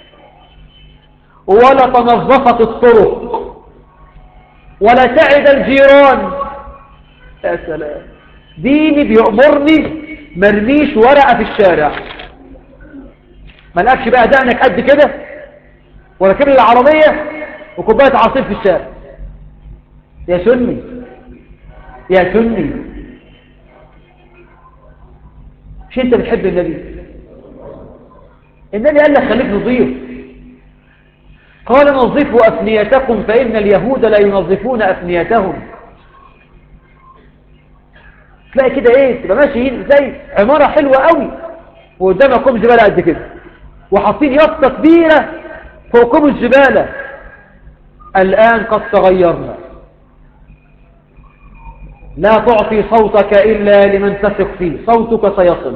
ولا تنظفت الطرق، ولا سعد الجيران. يا سلام. ديني بيأمرني مرميش ورقة في الشارع، ما لقاكش بقى دقنك قد كده وركب لي العربية وكوباية عصير في الشارع. يا سني يا سني، مش انت بتحب النبي؟ النبي قال لك خليك نظيف. قال نظفوا أفنيتكم فإن اليهود لا ينظفون أفنيتهم. تلاقي كده ايه، تبقى ماشي زي عمارة حلوة قوي وقدامكم زبالة قد كده، وحاطين يافطة كبيرة فوقكم الزبالة. الآن قد تغيرنا. لا تعطي صوتك إلا لمن تثق فيه، صوتك سيصل.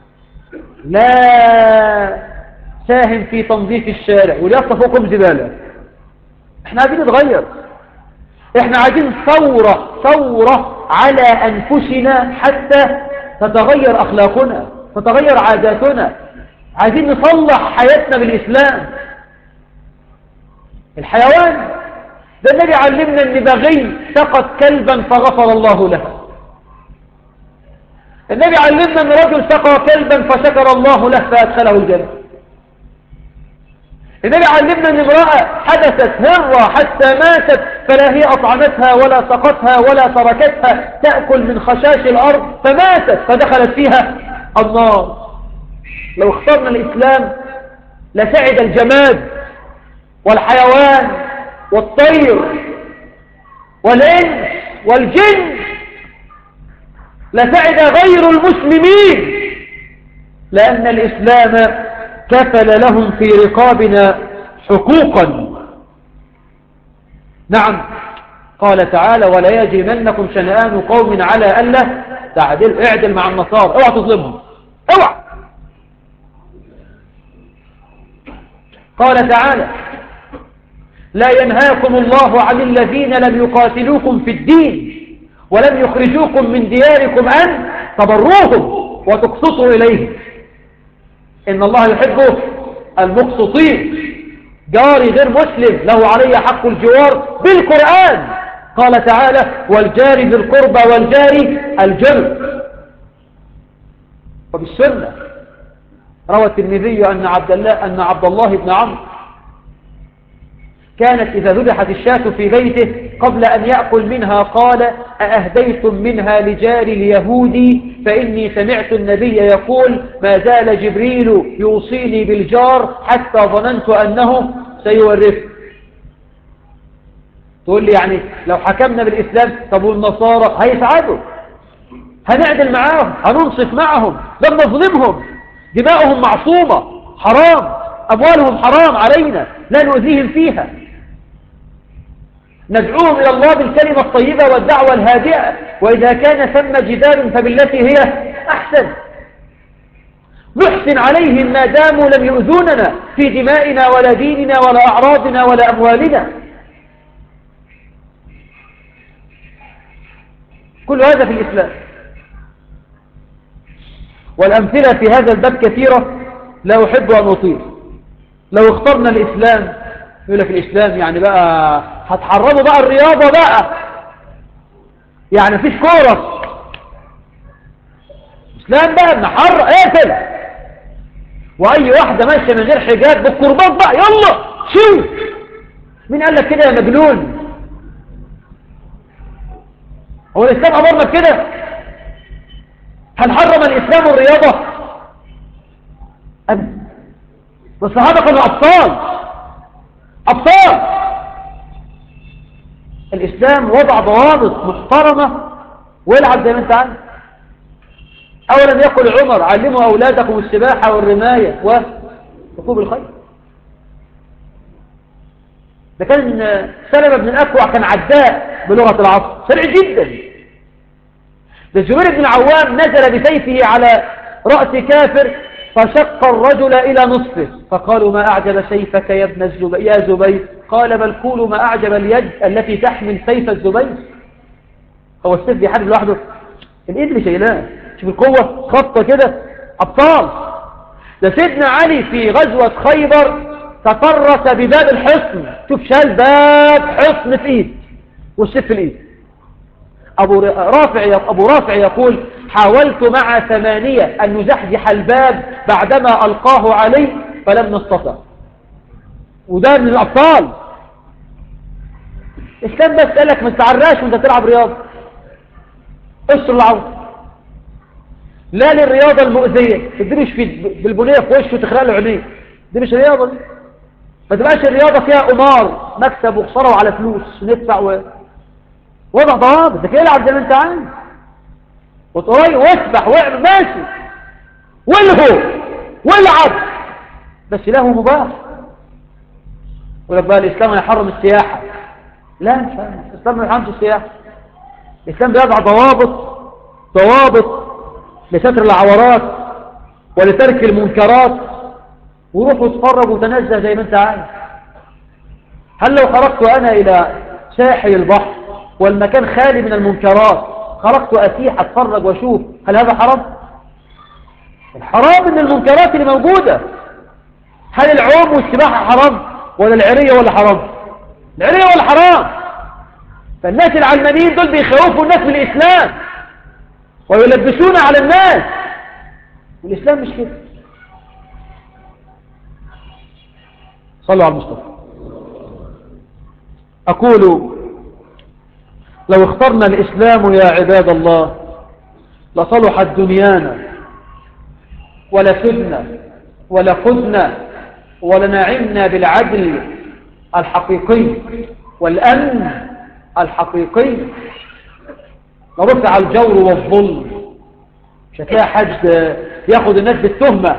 لا ساهم في تنظيف الشارع واليافطة فوقكم زبالة. احنا عايزين نتغير. احنا عايزين ثورة ثورة على أنفسنا حتى تتغير أخلاقنا، تتغير عاداتنا. عايزين نصلح حياتنا بالإسلام. الحيوان ده النبي علمنا ان بغي سقط كلبا فغفر الله له. النبي علمنا ان رجل سقى كلبا فشكر الله له فأدخله الجنة. النبي علمنا أن امرأة حدثت هرة حتى ماتت فلا هي أطعمتها ولا سقتها ولا تركتها تأكل من خشاش الأرض فماتت فدخلت فيها النار. لو اخترنا الإسلام لسعد الجماد والحيوان والطير والإنس والجن، لسعد غير المسلمين، لأن الإسلام كفل لهم في رقابنا حقوقا. نعم، قال تعالى ولا يجرمنكم شنآن قوم على ألا تعدل، اعدل مع النصارى، اوعى تظلمهم، اوعى. قال تعالى لا ينهاكم الله عن الذين لم يقاتلوكم في الدين ولم يخرجوكم من دياركم أن تبروهم وتقسطوا إليهم إن الله يحب المقسطين. جاري غير مسلم له علي حق الجوار بالقرآن. قال تعالى والجار ذي القربى والجار الجنب. وبالسنة روى الترمذي أن عبد الله أن عبد الله بن عمرو كانت إذا ذبحت الشاة في بيته قبل أن يأكل منها قال أأهديتم منها لجار اليهودي فإني سمعت النبي يقول ما زال جبريل يوصيني بالجار حتى ظننت أنه سيورث. تقول لي يعني لو حكمنا بالإسلام طب والنصارى هيسعدوا، هنعدل معاهم، هننصف معهم، لم نظلمهم، دماؤهم معصومة حرام، أموالهم حرام علينا لا نؤذيهم فيها، ندعوهم إلى الله بالكلمة الطيبة والدعوة الهادئة، وإذا كان ثم جدال فبالتي هي أحسن، نحسن عليهم ما داموا لم يؤذوننا في دمائنا ولا ديننا ولا أعراضنا ولا أموالنا. كل هذا في الإسلام، والأمثلة في هذا الباب كثيرة لا أحب أن أطيل. لو اخترنا الإسلام يقول لك الإسلام يعني بقى هتحرموا بقى الرياضة بقى، يعني مفيش كورة، إسلام بقى نحرق اقتل، وأي واحدة ماشية من غير حجاب بالقربات بقى يلا شو. مين قال لك كده يا مجنون؟ هو الإسلام أمرنا بكده؟ هنحرم الإسلام الرياضة؟ أبدا. والصحابة كانوا أبطال أبطال. الإسلام وضع ضوابط محترمة والعب زي ما أنت عارف. أولا يقول عمر علموا أولادكم السباحة والرماية وركوب الخيل. ده كان سلمة بن الأكوع كان عداء بلغة العصر سريع جدا. ده الزبير بن العوام نزل بسيفه على رأس كافر فشق الرجل إلى نصفه فقالوا ما أعجب سيفك يا ابن الزبير يا زبير قال بل قولوا ما أعجب اليد التي تحمل سيف الزبير. هو السيف بيحارب لوحده؟ الإيد اللي شايلاه. شوف القوة خطة كده أبطال. ده سيدنا علي في غزوة خيبر تطرس بباب الحصن. شوف شال باب حصن في إيد والسيف في الإيد. أبو رافع أبو رافع يقول حاولت مع ثمانية أن نزحزح الباب بعدما ألقاه علي فلم نستطع. وده من الأبطال. إسلام بس قال لك ما تتعراش وانت تلعب رياضة، استر العون. لا للرياضة المؤذية تدريش في بالبنية في وشه وتخرق له عينيه، دي مش رياضة دي. ما تبقاش الرياضة فيها قمار مكسب وخسارة وعلى فلوس وندفع و... وضع ضوابط. ده كده العب زي ما انت عايز وتقري واسبح واعمل ماشي والهو والعب بس له مباح. يقول لك بقى الإسلام يحرم السياحة. لا الإسلام ما يحرمش السياحة. الإسلام بيضع ضوابط ضوابط لستر العورات ولترك المنكرات. وروح واتفرج وتنزه زي ما انت عايز. هل لو خرجت أنا إلى ساحل البحر والمكان خالي من المنكرات خرجت أسيح أتفرج وأشوف هل هذا حرام؟ الحرام من المنكرات اللي موجودة. هل العوم والسباحة حرام ولا العرية ولا حرام؟ العرية ولا حرام. فالناس العلمانيين دول بيخوفوا الناس من الإسلام ويلبسون على الناس. والإسلام مش كده. صلوا على المصطفى. أقول لو اخترنا الإسلام يا عباد الله لصلحت دنيانا ولسدنا ولقدنا ولنعمنا بالعدل الحقيقي والأمن الحقيقي، لرفع الجور والظلم. مش هتلاقي حد ياخد الناس بالتهمة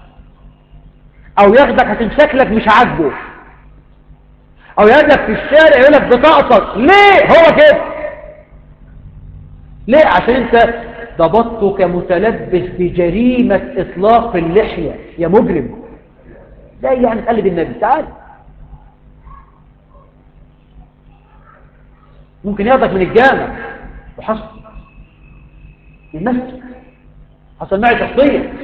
أو ياخدك عشان شكلك مش عاجبه أو ياخدك في الشارع يقولك بطاقتك. ليه هو كده؟ ليه؟ عشان انت ضبطته كمتلبس بجريمة إطلاق اللحية يا مجرم. لا يعني تقلد النبي. تعال ممكن ياخدك من الجامع وحصل من المسجد، حصل معي شخصيا.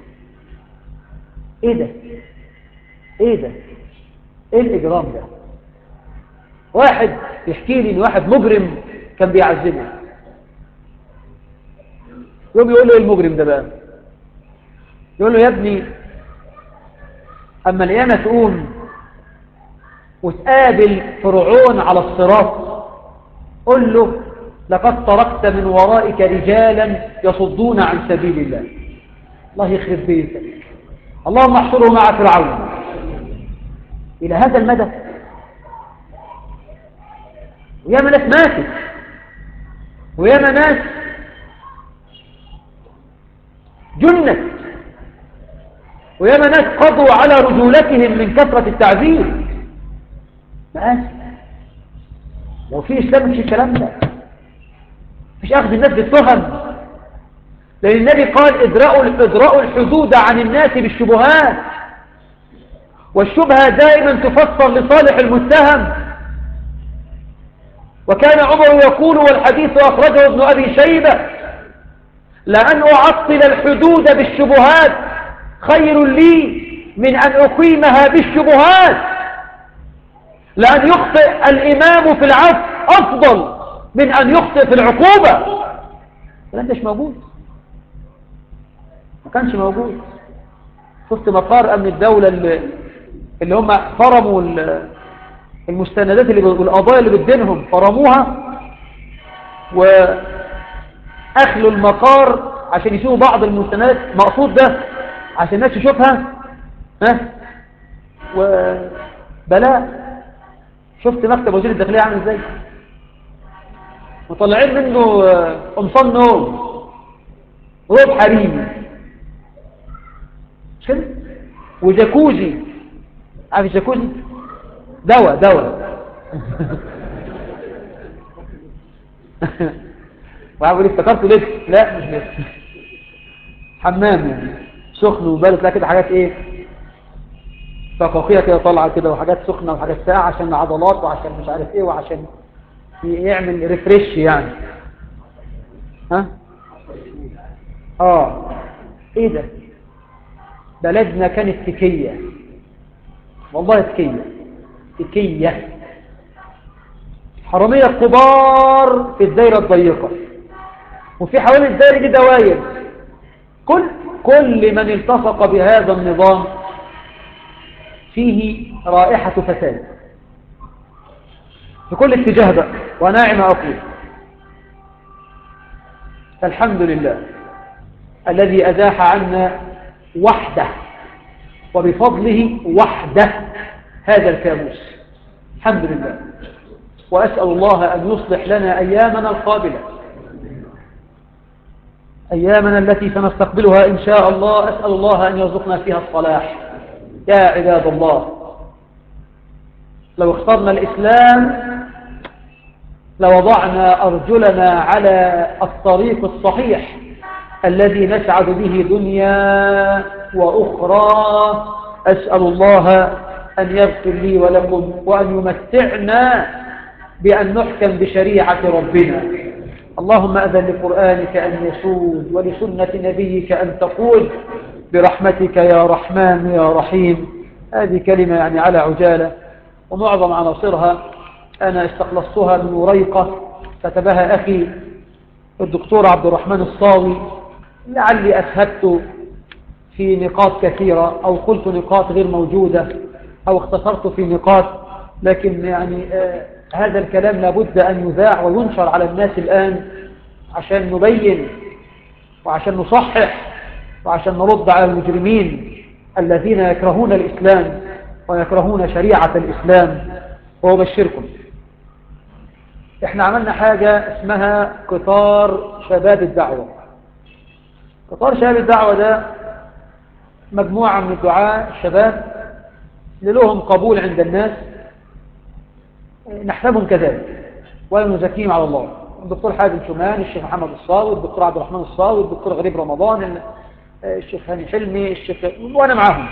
ايه ده؟ ايه ده؟ ايه الاجرام ده؟ واحد يحكي لي ان واحد مجرم كان بيعذبه، يوم يقول له ايه المجرم ده بقى؟ يقول له يا ابني اما القيامه تقوم وتقابل فرعون على الصراط قل له لقد تركت من ورائك رجالا يصدون عن سبيل الله. الله يخرب بيتك، اللهم احشره مع فرعون. إلى هذا المدى. وياما ناس ماتت وياما ناس جنت وياما ناس قضوا على رجولتهم من كثرة التعذيب. مآسي. لو في إسلام مش الكلام ده، مش أخذ الناس بالتهم. لأن النبي قال ادرأوا ادرأوا الحدود عن الناس بالشبهات، والشبهة دائما تفسر لصالح المتهم. وكان عمر يقول والحديث أخرجه ابن أبي شيبة لأن أعطل الحدود بالشبهات خير لي من أن أقيمها بالشبهات، لأن يخطئ الإمام في العفو أفضل من أن يخطئ في العقوبة. الكلام ده مش موجود، ما كانش موجود. شفت مقار أمن الدولة اللي, اللي هم فرموا المستندات اللي والقضايا اللي بدينهم فرموها وأخلوا المقار عشان يشوفوا بعض المستندات. مقصود ده عشان الناس تشوفها. ها وبلاء. شفت مكتب وزير الداخلية عامل ازاي؟ مطلعين منه قمصان نوم روب حريمي مش كده؟ وجاكوزي. عارف الجاكوزي؟ دواء دواء وعامل افتكرته لبس. لا مش لبس، حمام يعني سخن وبارد. لا كده حاجات ايه فقاقية كده طالعة كده، وحاجات سخنة وحاجات ساقعة عشان العضلات وعشان مش عارف ايه وعشان يعمل ريفريش يعني. ها اه ايه ده؟ بلدنا كانت تكية والله، تكية تكية. حرامية كبار في الدائرة الضيقة، وفي حوالي الدائرة دي دوائر. كل كل من التصق بهذا النظام فيه رائحة فساد في كل اتجاه بقى. وناعم أقول الحمد لله الذي أزاح عنا وحده وبفضله وحده هذا الكابوس. الحمد لله. وأسأل الله أن يصلح لنا أيامنا القابلة، أيامنا التي سنستقبلها إن شاء الله. أسأل الله أن يرزقنا فيها الصلاح. يا عباد الله لو اخترنا الإسلام لوضعنا أرجلنا على الطريق الصحيح الذي نسعد به دنيا وأخرى. أسأل الله أن يغفر لي ولكم وأن يمتعنا بأن نحكم بشريعة ربنا. اللهم أذن لقرآنك أن يسود ولسنة نبيك أن تقول برحمتك يا رحمن يا رحيم. هذه كلمة يعني على عجالة، ومعظم عناصرها أنا استخلصتها من وريقة كتبها أخي الدكتور عبد الرحمن الصاوي. لعلي أسهبت في نقاط كثيرة أو قلت نقاط غير موجودة، أو اختصرت في نقاط، لكن يعني آه هذا الكلام لابد أن يذاع وينشر على الناس الآن عشان نبين وعشان نصحح وعشان نرد على المجرمين الذين يكرهون الإسلام ويكرهون شريعة الإسلام. وأبشركم احنا عملنا حاجة اسمها قطار شباب الدعوة. قطار شباب الدعوة ده مجموعة من الدعاء الشباب لهم قبول عند الناس، نحسبهم كذلك ولا نزكيهم على الله. الدكتور حازم شومان، الشيخ محمد الصاوي، الدكتور عبد الرحمن الصاوي، الدكتور غريب رمضان، الشيخ هاني حلمي، الشيخ، وأنا معهم.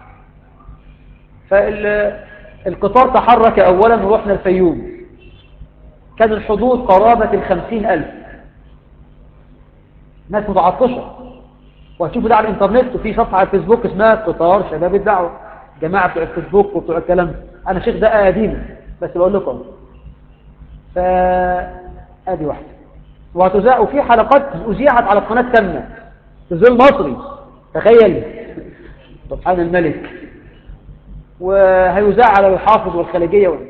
فالقطار تحرك أولا ورحنا الفيوم، كان الحضور قرابة الخمسين ألف ناس متعطشة. وهتشوفوا ده على الانترنت، وفي صفحة على الفيسبوك اسمها قطار شباب الدعوة، جماعة بتوع الفيسبوك وبتوع الكلام ده. أنا شيخ ده قديم بس بقول لكم. فأدي واحدة، وهتذاع، وفي حلقات أذيعت على القناة التامنة تلفزيون مصري، تخيل، سبحان الملك. وهيذاع على الحافظ والخليجية و...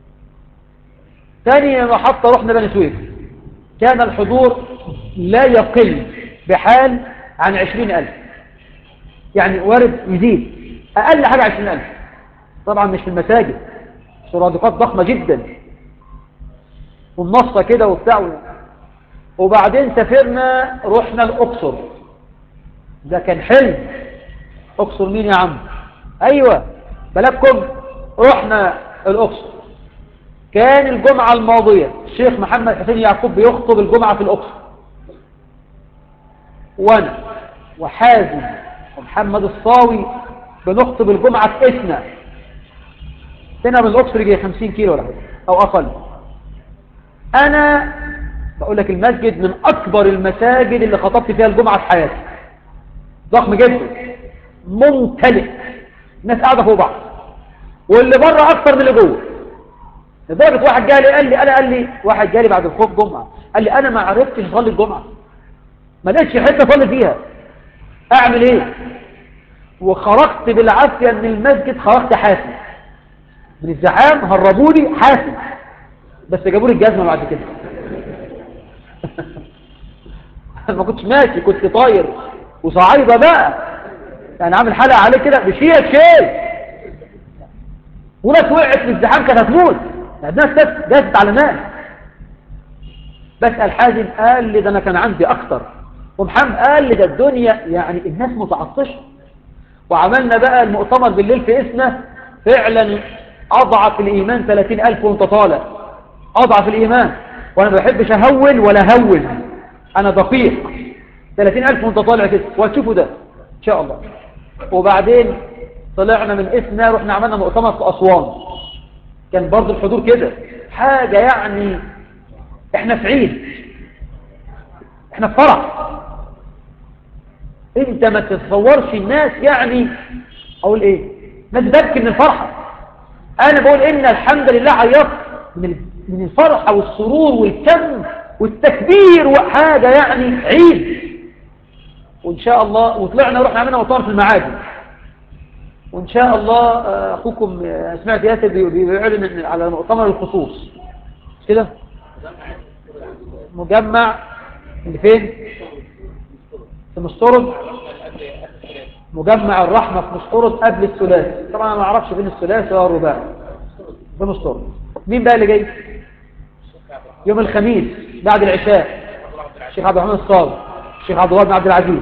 ثاني محطة رحنا بني سويف، كان الحضور لا يقل بحال عن عشرين ألف، يعني وارد يزيد، أقل حاجة عشرين ألف. طبعا مش في المساجد، سرادقات ضخمة جدا والنصة كده وبتاع. وبعدين سافرنا رحنا الأقصر، ده كان حلم. أقصر مين يا عم؟ أيوة بلدكم. رحنا الأقصر، كان الجمعة الماضية الشيخ محمد حسين يعقوب بيخطب الجمعة في الأقصر، وأنا وحازم ومحمد الصاوي بنخطب الجمعة في إسنا. سنة من الأقصر يجي خمسين كيلو ولا حاجة أو أقل. أنا بقول لك المسجد من أكبر المساجد اللي خطبت فيها الجمعة في حياتي، ضخم جدا ممتلئ، الناس قاعدة فوق بعض، واللي بره أكتر من اللي جوه. لدرجة واحد جالي قال لي أنا قال لي واحد جالي بعد الخوف جمعة قال لي أنا ما عرفتش أصلي الجمعة، ما لقيتش حتة أصلي فيها، أعمل إيه؟ وخرجت بالعافية من المسجد، خرجت حاسم من الزحام، هربوني حاسم، بس جابوا لي الجزمة بعد كده. ما كنتش ماشي، كنت طاير وصعيدة بقى، يعني عامل حلقة عليه كده بشيء شيء، وناس وقعت في الزحام كانت هتموت، الناس داست على ناس. بسأل حازم قال لي ده انا كان عندي اكتر، ومحمد قال لي ده الدنيا يعني الناس متعطشة. وعملنا بقى المؤتمر بالليل في إسنا، فعلا اضعف الايمان ثلاثين ألف وانت طالع، اضعف الايمان. وانا ما بحبش اهول ولا هول، انا دقيق. ثلاثين ألف وانت طالع كده، وهتشوفوا ده ان شاء الله. وبعدين طلعنا من إسنا، رحنا عملنا مؤتمر في أسوان، كان برضو الحضور كده حاجة، يعني احنا في عيد، احنا في فرح. انت ما تتصورش الناس، يعني اقول ايه، ناس بتبكي من الفرحة. انا بقول ان الحمد لله عيطت من من الفرحة والسرور والكم والتكبير وحاجة، يعني عيد. وان شاء الله، وطلعنا ورحنا عملنا مؤتمر في المعادي، وإن شاء الله أخوكم سمعت ياسر بيعلن على مؤتمر الخصوص كده، مجمع اللي فين؟ في مستورد، مجمع الرحمة في مستورد قبل الثلاث. طبعا أنا ما أعرفش بين الثلاث والرباع، في مستورد. مين بقى اللي جاي؟ يوم الخميس بعد العشاء الشيخ عبد الرحمن الصاوي، الشيخ عبد الله بن عبد العزيز،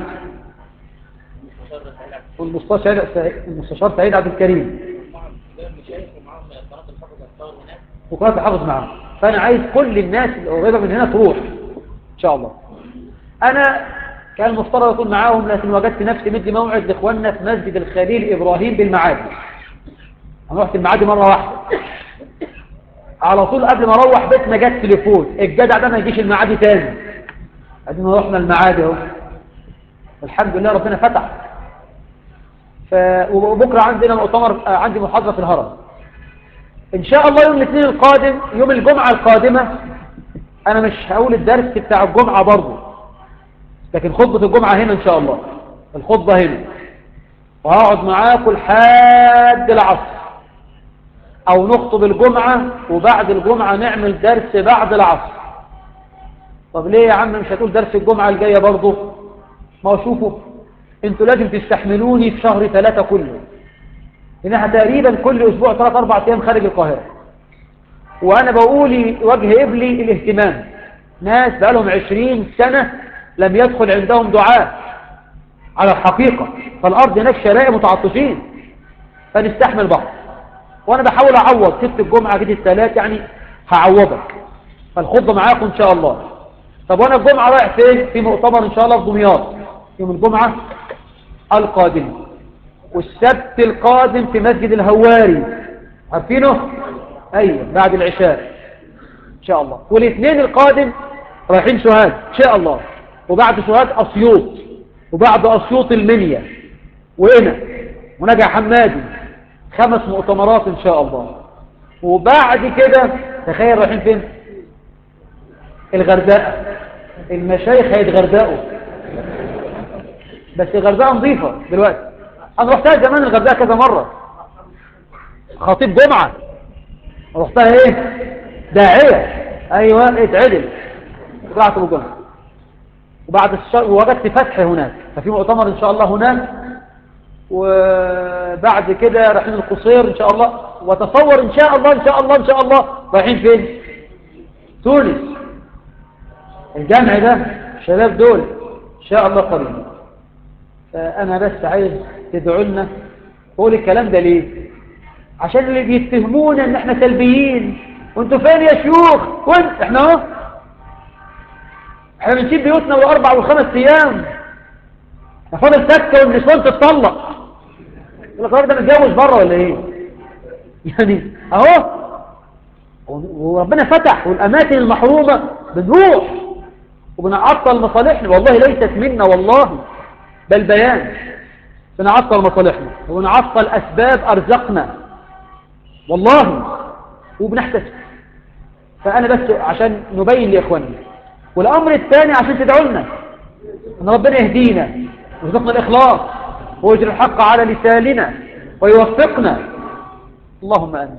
والمستشار سعيد عبد الكريم، وقناة الحافظ معهم. فأنا عايز كل الناس القريبة من هنا تروح إن شاء الله. أنا كان المفترض أكون معاهم، لكن وجدت نفسي مدي موعد لإخواننا في مسجد الخليل إبراهيم بالمعادي. أنا رحت المعادي مرة واحدة، على طول قبل ما أروح بيتنا جات تليفون، الجدع ده ما يجيش المعادي تاني. عايزين رحنا المعادي اهو، الحمد لله ربنا فتح. ف... وبكرة عندنا مؤتمر، عندي محاضرة في الهرم إن شاء الله يوم الاثنين القادم، يوم الجمعة القادمة. أنا مش هقول الدرس بتاع الجمعة برضو، لكن خطبة الجمعة هنا إن شاء الله، الخطبة هنا، وهقعد معاكم لحد العصر أو نخطب الجمعة وبعد الجمعة نعمل درس بعد العصر. طب ليه يا عم مش هتقول درس الجمعة الجاية برضه؟ ما هو شوفوا انتوا لازم تستحملوني في شهر ثلاثة كله، إنها تقريبا كل أسبوع ثلاث أربع أيام خارج القاهرة، وأنا بقول وجه إبلي الاهتمام. ناس بقالهم عشرين سنة لم يدخل عندهم دعاء على الحقيقة، فالأرض هناك شرائع متعطشين، فنستحمل بعض. وأنا بحاول أعوض ست الجمعة جيت الثلاث، يعني هعوضك، فالخطبة معاكم إن شاء الله. طب وأنا الجمعة رايح فين؟ في مؤتمر إن شاء الله في دمياط يوم الجمعة القادم، والسبت القادم في مسجد الهواري، عارفينه؟ أيوة بعد العشاء إن شاء الله. والاثنين القادم رايحين سوهاج إن شاء الله، وبعد سوهاج أسيوط، وبعد أسيوط المنيا وهنا ونجع حمادي. خمس مؤتمرات إن شاء الله. وبعد كده تخيل رايحين فين؟ الغردقة. المشايخ هيتغردقوا، بس الغردقة نظيفة دلوقتي. أنا رحتها زمان الغردقة كذا مرة خطيب جمعة، رحتها ايه داعية، ايوه اتعدل رحت بالجمعة. وبعد الشهر وجدت فتح هناك، ففي مؤتمر ان شاء الله هناك. وبعد كده رايحين القصير ان شاء الله. وتصور ان شاء الله ان شاء الله ان شاء الله رايحين فين؟ تونس. الجمع ده الشباب دول ان شاء الله قريب. فانا بس عايز تدعوا لنا. بقول الكلام ده ليه؟ عشان اللي بيتهمونا ان احنا سلبيين، وانتوا فين يا شيوخ؟ وانت احنا اهو، احنا بنسيب بيوتنا والاربع والخمس ايام، فاضل سكه والنسوان تتطلق. يقول لك الراجل ده متجوز بره ولا ايه؟ يعني اهو، وربنا فتح والاماكن المحرومه بنروح وبنعطل مصالحنا. والله ليست منا والله، بل بيان. بنعطل مصالحنا وبنعطل اسباب ارزقنا والله، وبنحتسب. فأنا بس عشان نبين لإخواننا. والأمر الثاني عشان تدعوا لنا أن ربنا يهدينا ويرزقنا الإخلاص ويجري الحق على لساننا ويوفقنا، اللهم آمين.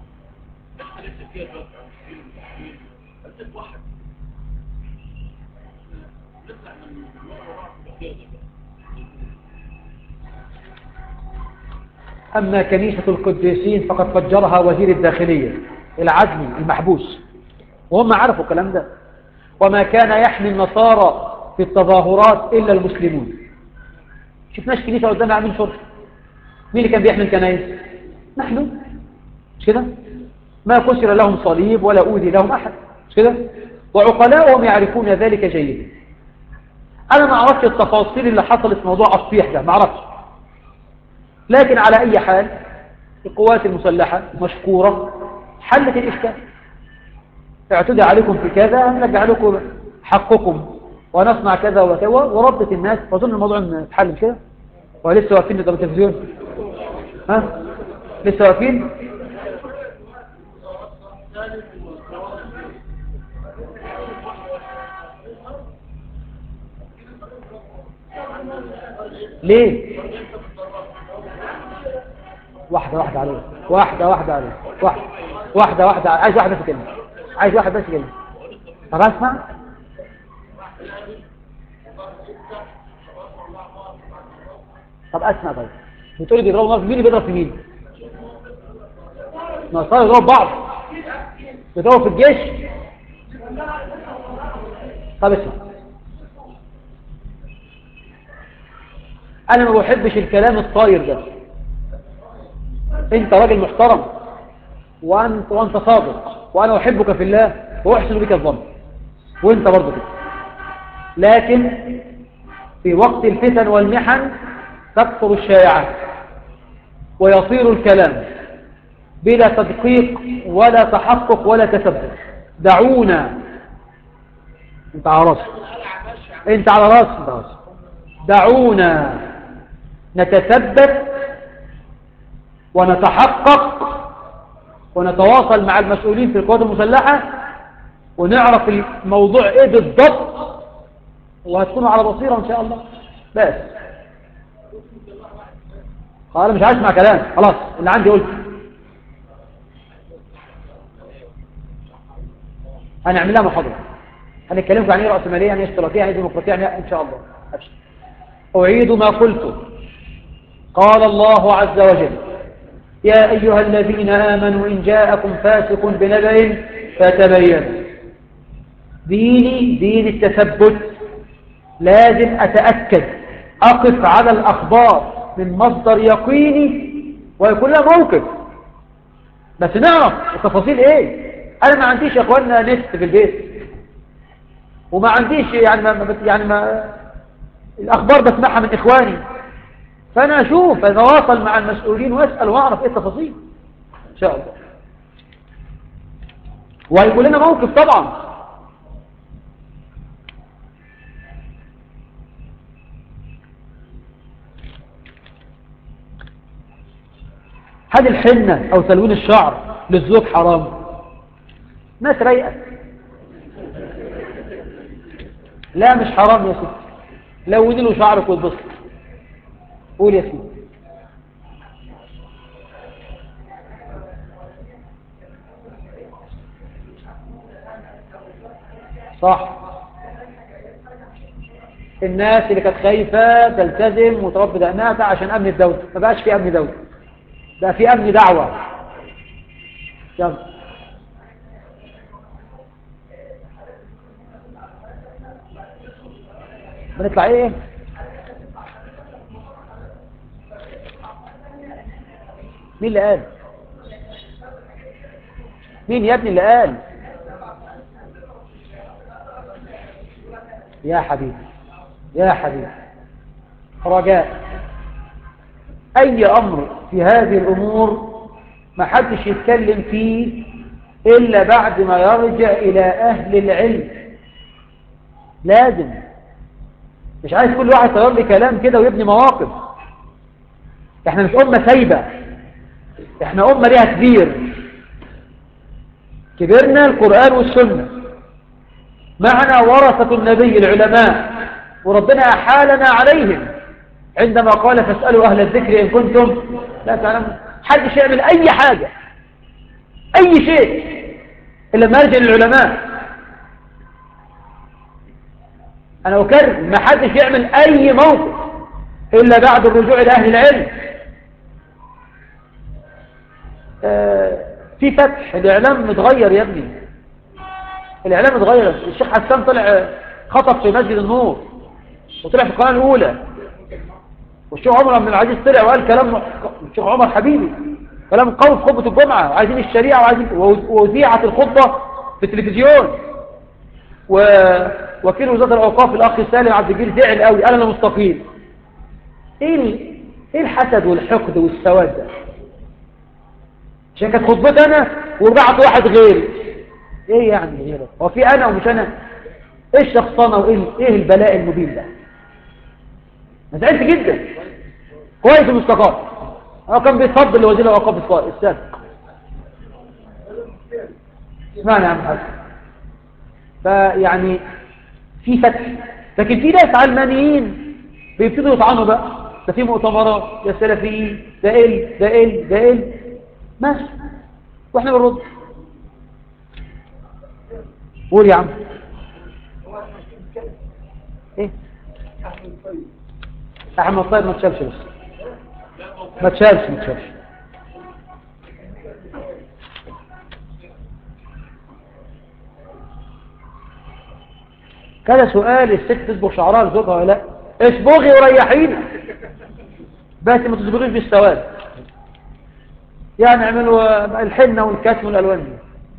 أما كنيسة القديسين فقد فجرها وزير الداخلية العزمي المحبوس، وهم عرفوا الكلام ده. وما كان يحمي النصارى في التظاهرات إلا المسلمون. شفناش كنيسة قدامها عاملين شرطة. مين اللي كان بيحمي الكنائس؟ نحن، مش كده؟ ما كسر لهم صليب ولا أوذي لهم أحد، مش كده؟ وعقلاؤهم يعرفون ذلك جيدا. أنا ما أعرفش التفاصيل اللي حصلت في موضوع الصيح ده، ما أعرفش. لكن على أي حال القوات المسلحة مشكورة حلت الإشكال. اعتدى عليكم في كذا، نرجع لكم حقكم ونصنع كذا وكذا، وربط الناس. أظن الموضوع اتحل كده، ولسه واقفين قدام التلفزيون؟ ها؟ لسه واقفين؟ ليه؟ واحدة واحدة عليه، واحدة واحدة عليه، واحدة واحدة واحدة. عايز واحد بس كلمة، عايز واحد بس كلمة. طب اسمع. طب اسمع. طيب بتقولي بيضربوا نار، مين اللي بيضرب في مين؟ نصارى يضربوا بعض، بيضربوا في الجيش. طب اسمع، انا ما بحبش الكلام الطاير ده. انت راجل محترم وانت, وانت صادق، وانا احبك في الله واحسن بك الظن، وانت برضه كده. لكن في وقت الفتن والمحن تكثر الشائعات ويصير الكلام بلا تدقيق ولا تحقق ولا تثبت. دعونا، انت على راسك، انت على راسك، انت على راسك. دعونا نتثبت ونتحقق ونتواصل مع المسؤولين في القوات المسلحة ونعرف الموضوع ايه بالضبط، وهتكونوا على بصيرة ان شاء الله. بس انا مش هسمع كلام، خلاص اللي عندي قلت. هنعمل لها محاضرة، هنتكلم عن ايه رأسمالية، عن ايه اشتراكية، عن ايه ديمقراطية، عن ايه ان شاء الله. أبشر. أعيد ما قلت. قال الله عز وجل: يا أيها الذين آمنوا إن جاءكم فاسق بنبأ فتبينوا. ديني دين التثبت، لازم أتأكد، أقف على الأخبار من مصدر يقيني ويكون لها موقف، بس نعرف التفاصيل ايه. أنا ما عنديش يا أخوانا نت في البيت، وما عنديش يعني ما يعني ما الأخبار بسمعها من إخواني، فأنا أشوف أتواصل مع المسؤولين وأسأل وأعرف إيه التفاصيل إن شاء الله، وهيكون لنا موقف طبعا. هل الحنة أو تلوين الشعر للزوج حرام؟ ناس رايقة. لا مش حرام يا سيدي، لوني له شعرك واتبسط. قول يا سيدي. صح، الناس اللي كانت خايفة تلتزم وتربي دقناتها عشان أمن الدولة، ما بقاش في أمن دولة، بقى في أمن دعوة. يلا بنطلع ايه؟ مين اللي قال؟ مين يا ابني اللي قال؟ يا حبيبي يا حبيبي، رجاء أي أمر في هذه الأمور ما حدش يتكلم فيه إلا بعد ما يرجع إلى أهل العلم. لازم، مش عايز كل واحد يطير لي كلام كده ويبني مواقف. احنا مش أمة سايبة، احنا أمة ليها كبير، كبرنا القرآن والسنة، معنا ورثة النبي العلماء، وربنا أحالنا عليهم عندما قال فاسألوا أهل الذكر إن كنتم لا تعلمون. حدش يعمل أي حاجة أي شيء إلا ما يرجع للعلماء. أنا أكرر، ما حدش يعمل أي موقف إلا بعد الرجوع إلى أهل العلم. آه في فتح، الإعلام متغير يا ابني، الإعلام متغير. الشيخ حسان طلع خطب في مسجد النور وطلع في القناة الأولى، والشيخ عمر بن العزيز طلع وقال كلام، الشيخ عمر حبيبي كلام قوي في خطبة الجمعة، وعايزين الشريعة وعايزين، ووزيعت الخطبة في التلفزيون. ووكيل وزارة الأوقاف الأخ سالم عبد الجليل زعل قوي، قال أنا مستقيل. إيه إيه الحسد والحقد والسواد ده؟ عشان كانت خطبتي أنا وبعت واحد غيري. إيه يعني غيرك؟ هو في أنا ومش أنا؟ إيه الشخصانة وإيه إيه البلاء المبين ده؟ أنا زعلت جدا. كويس المستقال، هو كان بيتفضل لوزير الأوقاف السابق. اسمعني يا عم حسن، فيعني في فتح، لكن في ناس علمانيين بيبتدوا يطعنوا بقى، ده في مؤتمرات يا سلفيين، ده إل ده إل ده إل ماشي، واحنا بنرد. قول يا عم. ايه احمد طيب؟ ما تشافش، بس ما تشافش ما تشافش. كذا سؤال، الست تصبغ شعرها لزوجها ولا لا؟ اصبغي وريحينا، بس ما تصبغيش بالسواد، يعني اعملوا الحنة والكتم والالوان دي.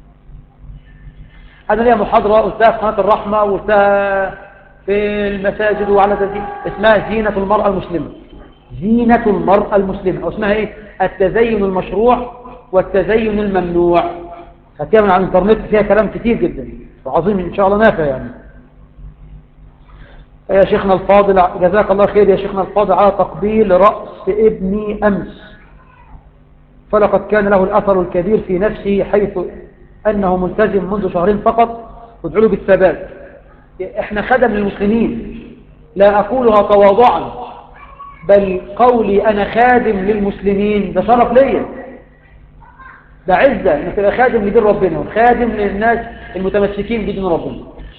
انا ليا محاضرة قلتها في قناة الرحمة وقلتها في المساجد وعلى ذلك، اسمها زينة المرأة المسلمة. زينة المرأة المسلمة، او اسمها ايه؟ التزين المشروع والتزين الممنوع. هتلاقيها من على الانترنت، فيها كلام كتير جدا وعظيم ان شاء الله، نافع يعني. يا شيخنا الفاضل جزاك الله خير يا شيخنا الفاضل على تقبيل رأس ابني أمس، فلقد كان له الأثر الكبير في نفسي، حيث أنه ملتزم منذ شهرين فقط، وادعوا له بالثبات. احنا خدم للمسلمين، لا أقولها تواضعا، بل قولي أنا خادم للمسلمين، ده شرف ليا، ده عزة انك تبقى خادم لدين ربنا وخادم للناس المتمسكين بدين ربنا.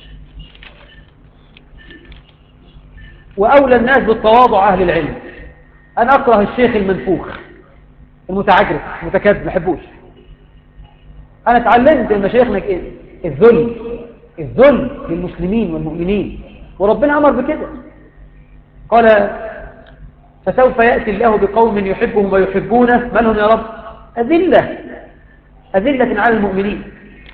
وأولى الناس بالتواضع أهل العلم. أنا أكره الشيخ المنفوخ المتعجرف المتكبر ما بحبوش. أنا اتعلمت من مشايخنا الذل الذل للمسلمين والمؤمنين، وربنا أمر بكده، قال فسوف يأتي الله بقوم يحبهم ويحبونه، ما لهم يا رب؟ أذلة أذلة على المؤمنين.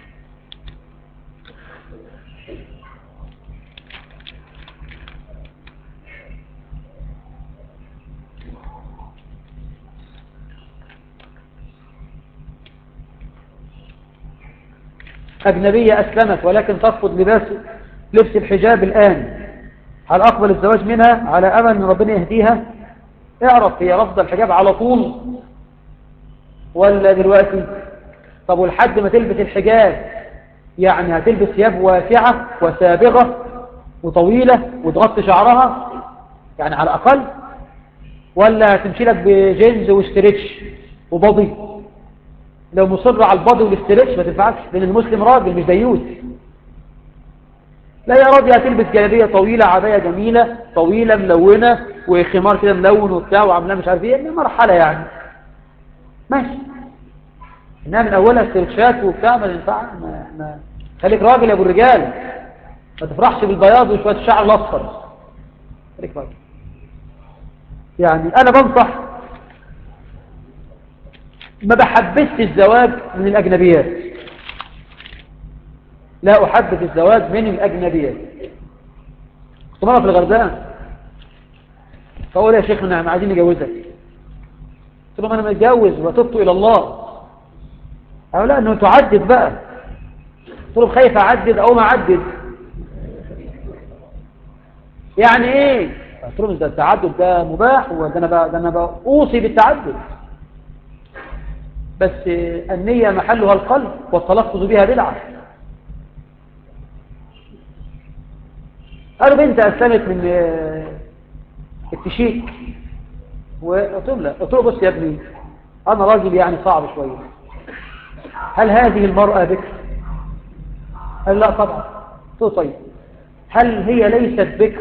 أجنبية أسلمت ولكن ترفض لباس لبس الحجاب الآن، هل أقبل الزواج منها على أمل أن ربنا يهديها؟ اعرف هي رفض الحجاب على طول ولا دلوقتي؟ طب والحد ما تلبس الحجاب يعني هتلبس ثياب واسعة وسابغة وطويلة وتغطي شعرها يعني على الأقل، ولا هتمشي لك بجينز وستريتش وبضي؟ لو مصر على البضي والاستريتش ما تنفعش، لأن المسلم راجل مش ديوث. لا يا راضي هتلبس جلابية طويلة عباية جميلة طويلة ملونة وخمار كده ملون وبتاع وعاملاه مش عارف ايه، مرحلة يعني ماشي، انها من اولها استرتشات وبتاع ما ينفع. ما ما خليك راجل يا ابو الرجال، ما تفرحش بالبياض وشويه الشعر الاصفر، خليك راجل. يعني انا بنصح ما بحبسش الزواج من الاجنبيات، لا احبس الزواج من الاجنبيات. كنت مره في الغردقه فاقول يا شيخ احنا عايزين نجوزك، قلت لهم انا متجوز وتبت الى الله. قالوا لا انه تعدد بقى. قلت لهم خايف اعدد او ما اعدد يعني ايه؟ قلت لهم ده التعدد ده مباح وده انا بقى ده انا بوصي بالتعدد، بس النية محلها القلب والتلفظ بها بدعة. قالوا بنت اسلمت من التشيك، وقلت لهم لا، قلت له بص يا ابني انا راجل يعني صعب شويه، هل هذه المرأة بكر؟ قال لا طبعا. قلت له طيب هل هي ليست بكر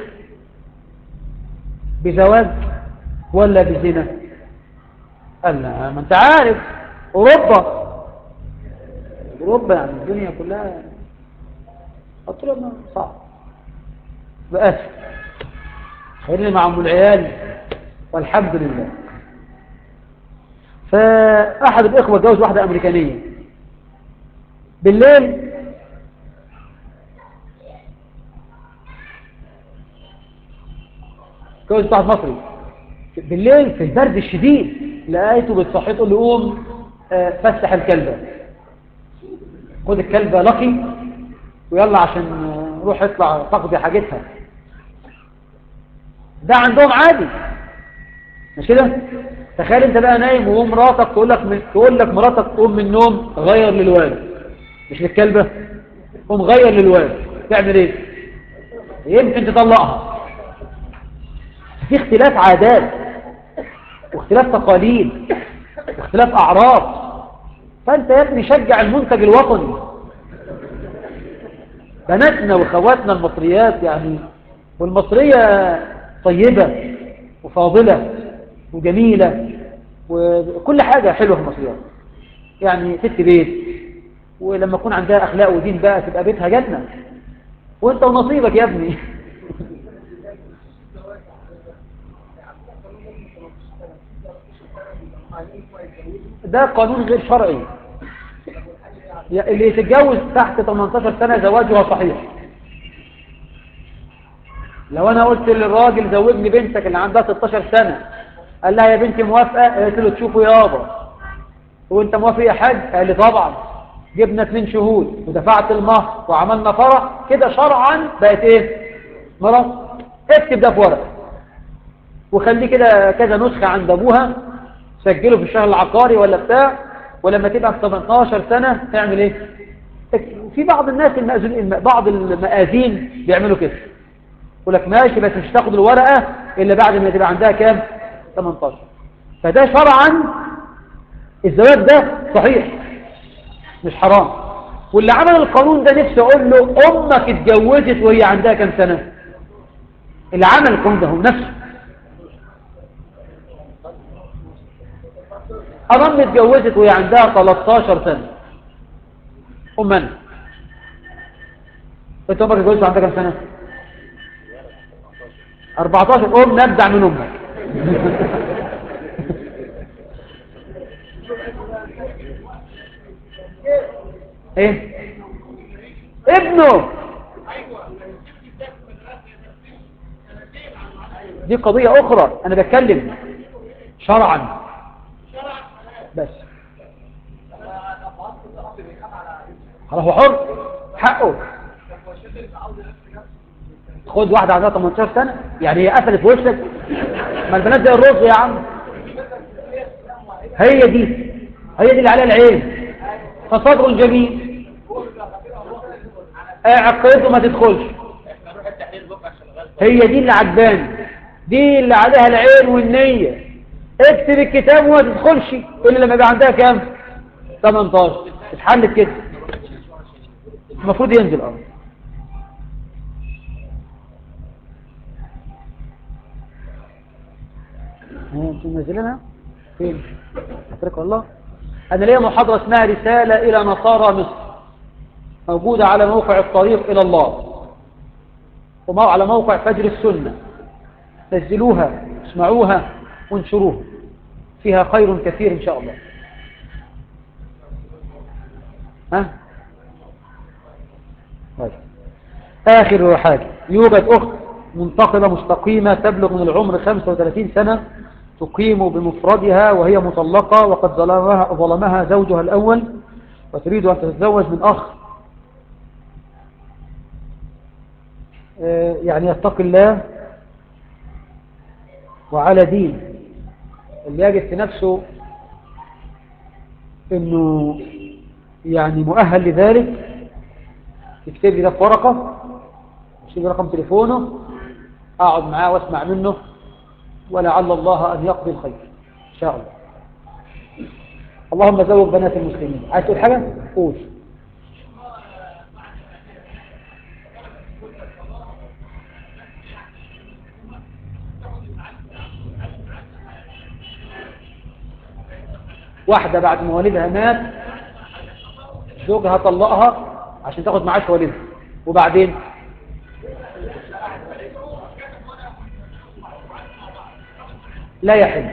بزواج ولا بزنا؟ قال لا ما انت عارف اوروبا اوروبا يعني الدنيا كلها. قلت له ما صعب بأسف، خليني مع ام العيال والحمد لله. فأحد الإخوة جوز واحدة أمريكانية بالليل، جوز واحد مصري بالليل في البرد الشديد، لقيته بتصحيه تقول له قوم فسح الكلبة، خد الكلبة لقي ويلا عشان روح اطلع تقضي حاجتها. ده عندهم عادي مش كده؟ تخيل انت بقى نايم ومراتك تقول لك من... تقول لك مراتك قوم من النوم غير للوالد مش للكلبة، قوم غير للوالد، تعمل ايه؟ يمكن تطلقها. في اختلاف عادات واختلاف تقاليد واختلاف اعراض، فانت يا ابني شجع المنتج الوطني. بناتنا وخواتنا المصريات يعني، والمصرية طيبة وفاضلة وجميلة وكل حاجة حلوة في المصريات، يعني ست بيت، ولما يكون عندها أخلاق ودين بقى تبقى بيتها جنة، وانت ونصيبك يا ابني. ده قانون غير شرعي، اللي يتجوز تحت ثمانية عشر سنة زواجها صحيح. لو انا قلت للراجل زوجني بنتك اللي عندها ستاشر سنة، قال لها يا بنتي موافقة؟ قالت له تشوفوا يابا وانت موافق يا حاج؟ قال لي طبعا. جبنا اثنين شهود ودفعت المهر وعملنا فرح، كده شرعا بقت ايه؟ مرات. اكتب ده في ورقه وخليه كده كذا نسخة عند ابوها، سجله في الشهر العقاري ولا بتاع، ولما تبقى في ثمانية عشر سنة تعمل ايه؟ في بعض الناس المأذون بعض المآذين بيعملوا كده، يقول لك ماشي بس مش تاخد الورقة الا بعد ما تبقى عندها كام؟ ثمانية عشر. فده شرعا الزواج ده صحيح مش حرام، واللي عمل القانون ده نفسي اقول له امك اتجوزت وهي عندها كام سنة؟ اللي عمل القانون ده هو نفسه. انا امي اتجوزت وهي عندها تلتاشر سنة. ام انا انت امك اتجوزت وعندها كام سنة؟ اربعتاشر. ام نبدع من امك. ايه ابنه؟ دي قضية اخرى، انا بتكلم شرعا بس. خلاص هو حر، حقه. خد واحدة عندها تمنتاشر سنة، يعني هي قفلت في وشك؟ ما البنات زي الرز يا عم. هي دي هي دي اللي عليها العين. فصدر جميل اعقد وما تدخلش. هي دي اللي عجباني، دي اللي عليها العين والنية. اكتب الكتاب وما تدخلش اللي لما يبقى عندها كام؟ تمنتاشر. اتحلت كده، المفروض ينزل اه. انتوا منزلينها فين؟ اترك والله. انا ليا محاضرة اسمها رسالة الى نصارى مصر، موجودة على موقع الطريق الى الله وعلى موقع فجر السنة. نزلوها، اسمعوها وانشروها، فيها خير كثير ان شاء الله. ها؟ طيب. اخر حاجة، يوجد اخت منتقلة مستقيمة تبلغ من العمر خمسة وثلاثين سنة، تقيم بمفردها وهي مطلقة وقد ظلمها, ظلمها زوجها الأول، وتريد أن تتزوج من أخ يعني يتقي الله وعلى دين، اللي يجد في نفسه أنه يعني مؤهل لذلك يكتب لي ده في ورقة، يكتب لي رقم تليفونه، أقعد معاه واسمع منه، ولعل الله أن يقضي الخير إن شاء الله. اللهم زوج بنات المسلمين. عايز تقول حاجة؟ قول. واحدة بعد ما والدها مات زوجها طلقها عشان تاخد معاش والدها، وبعدين لا يحل.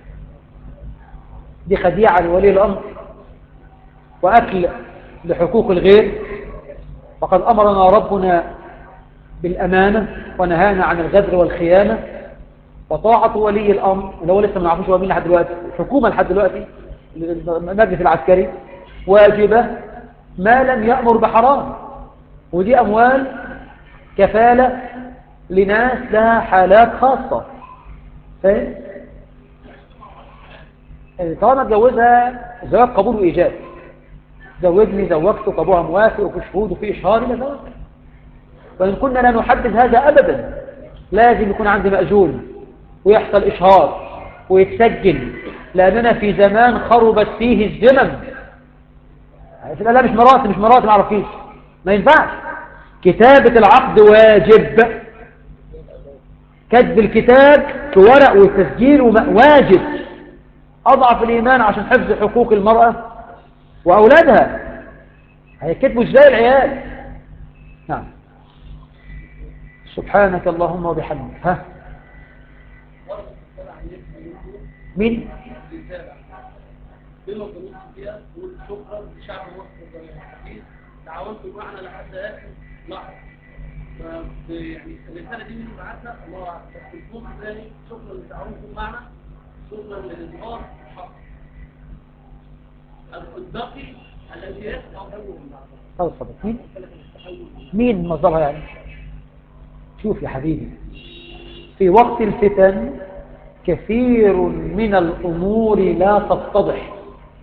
دي خديعة لولي الأمر وأكل لحقوق الغير، وقد أمرنا ربنا بالأمانة ونهانا عن الغدر والخيانة، وطاعة ولي الأمر اللي هو لسه ما نعرفوش هو مين لحد دلوقتي، الحكومة لحد دلوقتي، المجلس العسكري، واجبة ما لم يأمر بحرام. ودي أموال كفالة لناس لها حالات خاصة. فاهم؟ طالما اتجوزها زواج قبول وإيجاب، زوجني زوجته، أبوها موافق وفي شهود وفي إشهار، إلى ذلك. وإن كنا لا نحدد هذا أبدا، لازم يكون عندي مأذون ويحصل إشهار ويتسجل، لأننا في زمان خربت فيه الزمن. لا مش مراتي مش مراتي ما عرفيش، ما ينفعش. كتابة العقد واجب، كتب الكتاب في ورق والتسجيل واجب، أضعف الإيمان عشان حفظ حقوق المرأة وأولادها. هيكتبوا ازاي العيال؟ نعم. سبحانك اللهم وبحمدك. ها مين؟ شكرا للشعب المصري، تعاونتوا معنا لحد اخر لحظه. يعني الرساله دي اللي بعتها الله اعلم، بس الفوز ثاني شكرا لتعاونكم معنا، شكرا للاظهار الحق. الباقي الذي يسمع طيب صدق مين؟ مين مصدرها يعني؟ شوف يا حبيبي، في وقت الفتن كثير من الأمور لا تتضح،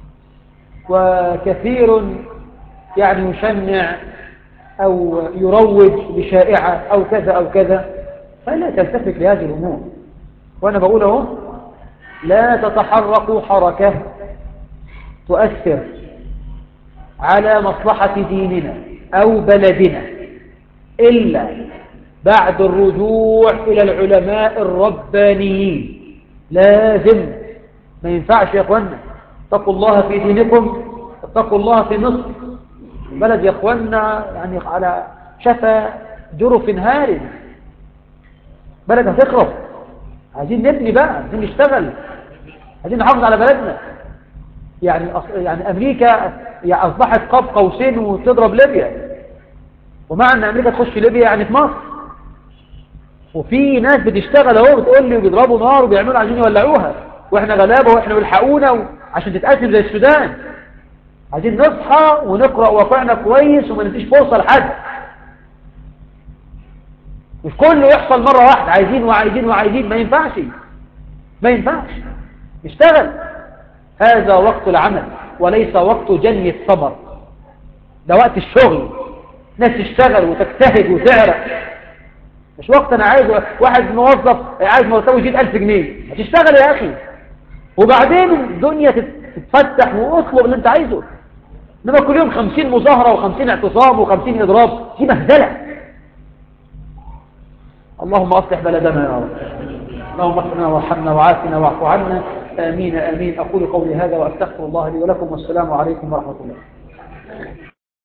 وكثير يعني يشنع أو يروج بشائعة أو كذا أو كذا، فلا تلتفت لهذه الأمور. وأنا بقوله لا تتحركوا حركة تؤثر على مصلحة ديننا أو بلدنا إلا بعد الرجوع إلى العلماء الربانيين. لازم، ما ينفعش يا أخوانا. اتقوا الله في دينكم، اتقوا الله في مصر. البلد يا أخوانا يعني على شفا جرف هار، بلد هتخرب. عايزين نبني بقى، عايزين نشتغل، عايزين نحافظ على بلدنا. يعني أص... يعني أمريكا يعني أصبحت قاب قوسين وتضرب ليبيا، ومع أن أمريكا تخش ليبيا يعني في مصر. وفي ناس بتشتغل اهو بتقول لي وبيضربوا نار وبيعملوا عايزين يولعوها، واحنا غلابه واحنا بيلحقونا و... عشان تتقسم زي السودان. عايزين نصحى ونقرأ واقعنا كويس وما نديش فرصة لحد. مش كله يحصل مرة واحدة عايزين وعايزين وعايزين، ما ينفعش ما ينفعش. نشتغل، هذا وقت العمل وليس وقت جني الثمر، ده وقت الشغل. ناس تشتغل وتجتهد وتعرق، مش وقت انا عايز واحد موظف عايز مرتبه يجيب ألف جنيه. هتشتغل يا اخي وبعدين الدنيا تتفتح واطلب اللي انت عايزه. انما كل يوم خمسين مظاهرة وخمسين اعتصام وخمسين اضراب، دي مهزلة. اللهم اصلح بلدنا يا رب، اللهم اغفرنا وارحمنا وعافنا واعف عنا. امين امين. اقول قولي هذا واستغفر الله لي ولكم، والسلام عليكم ورحمة الله.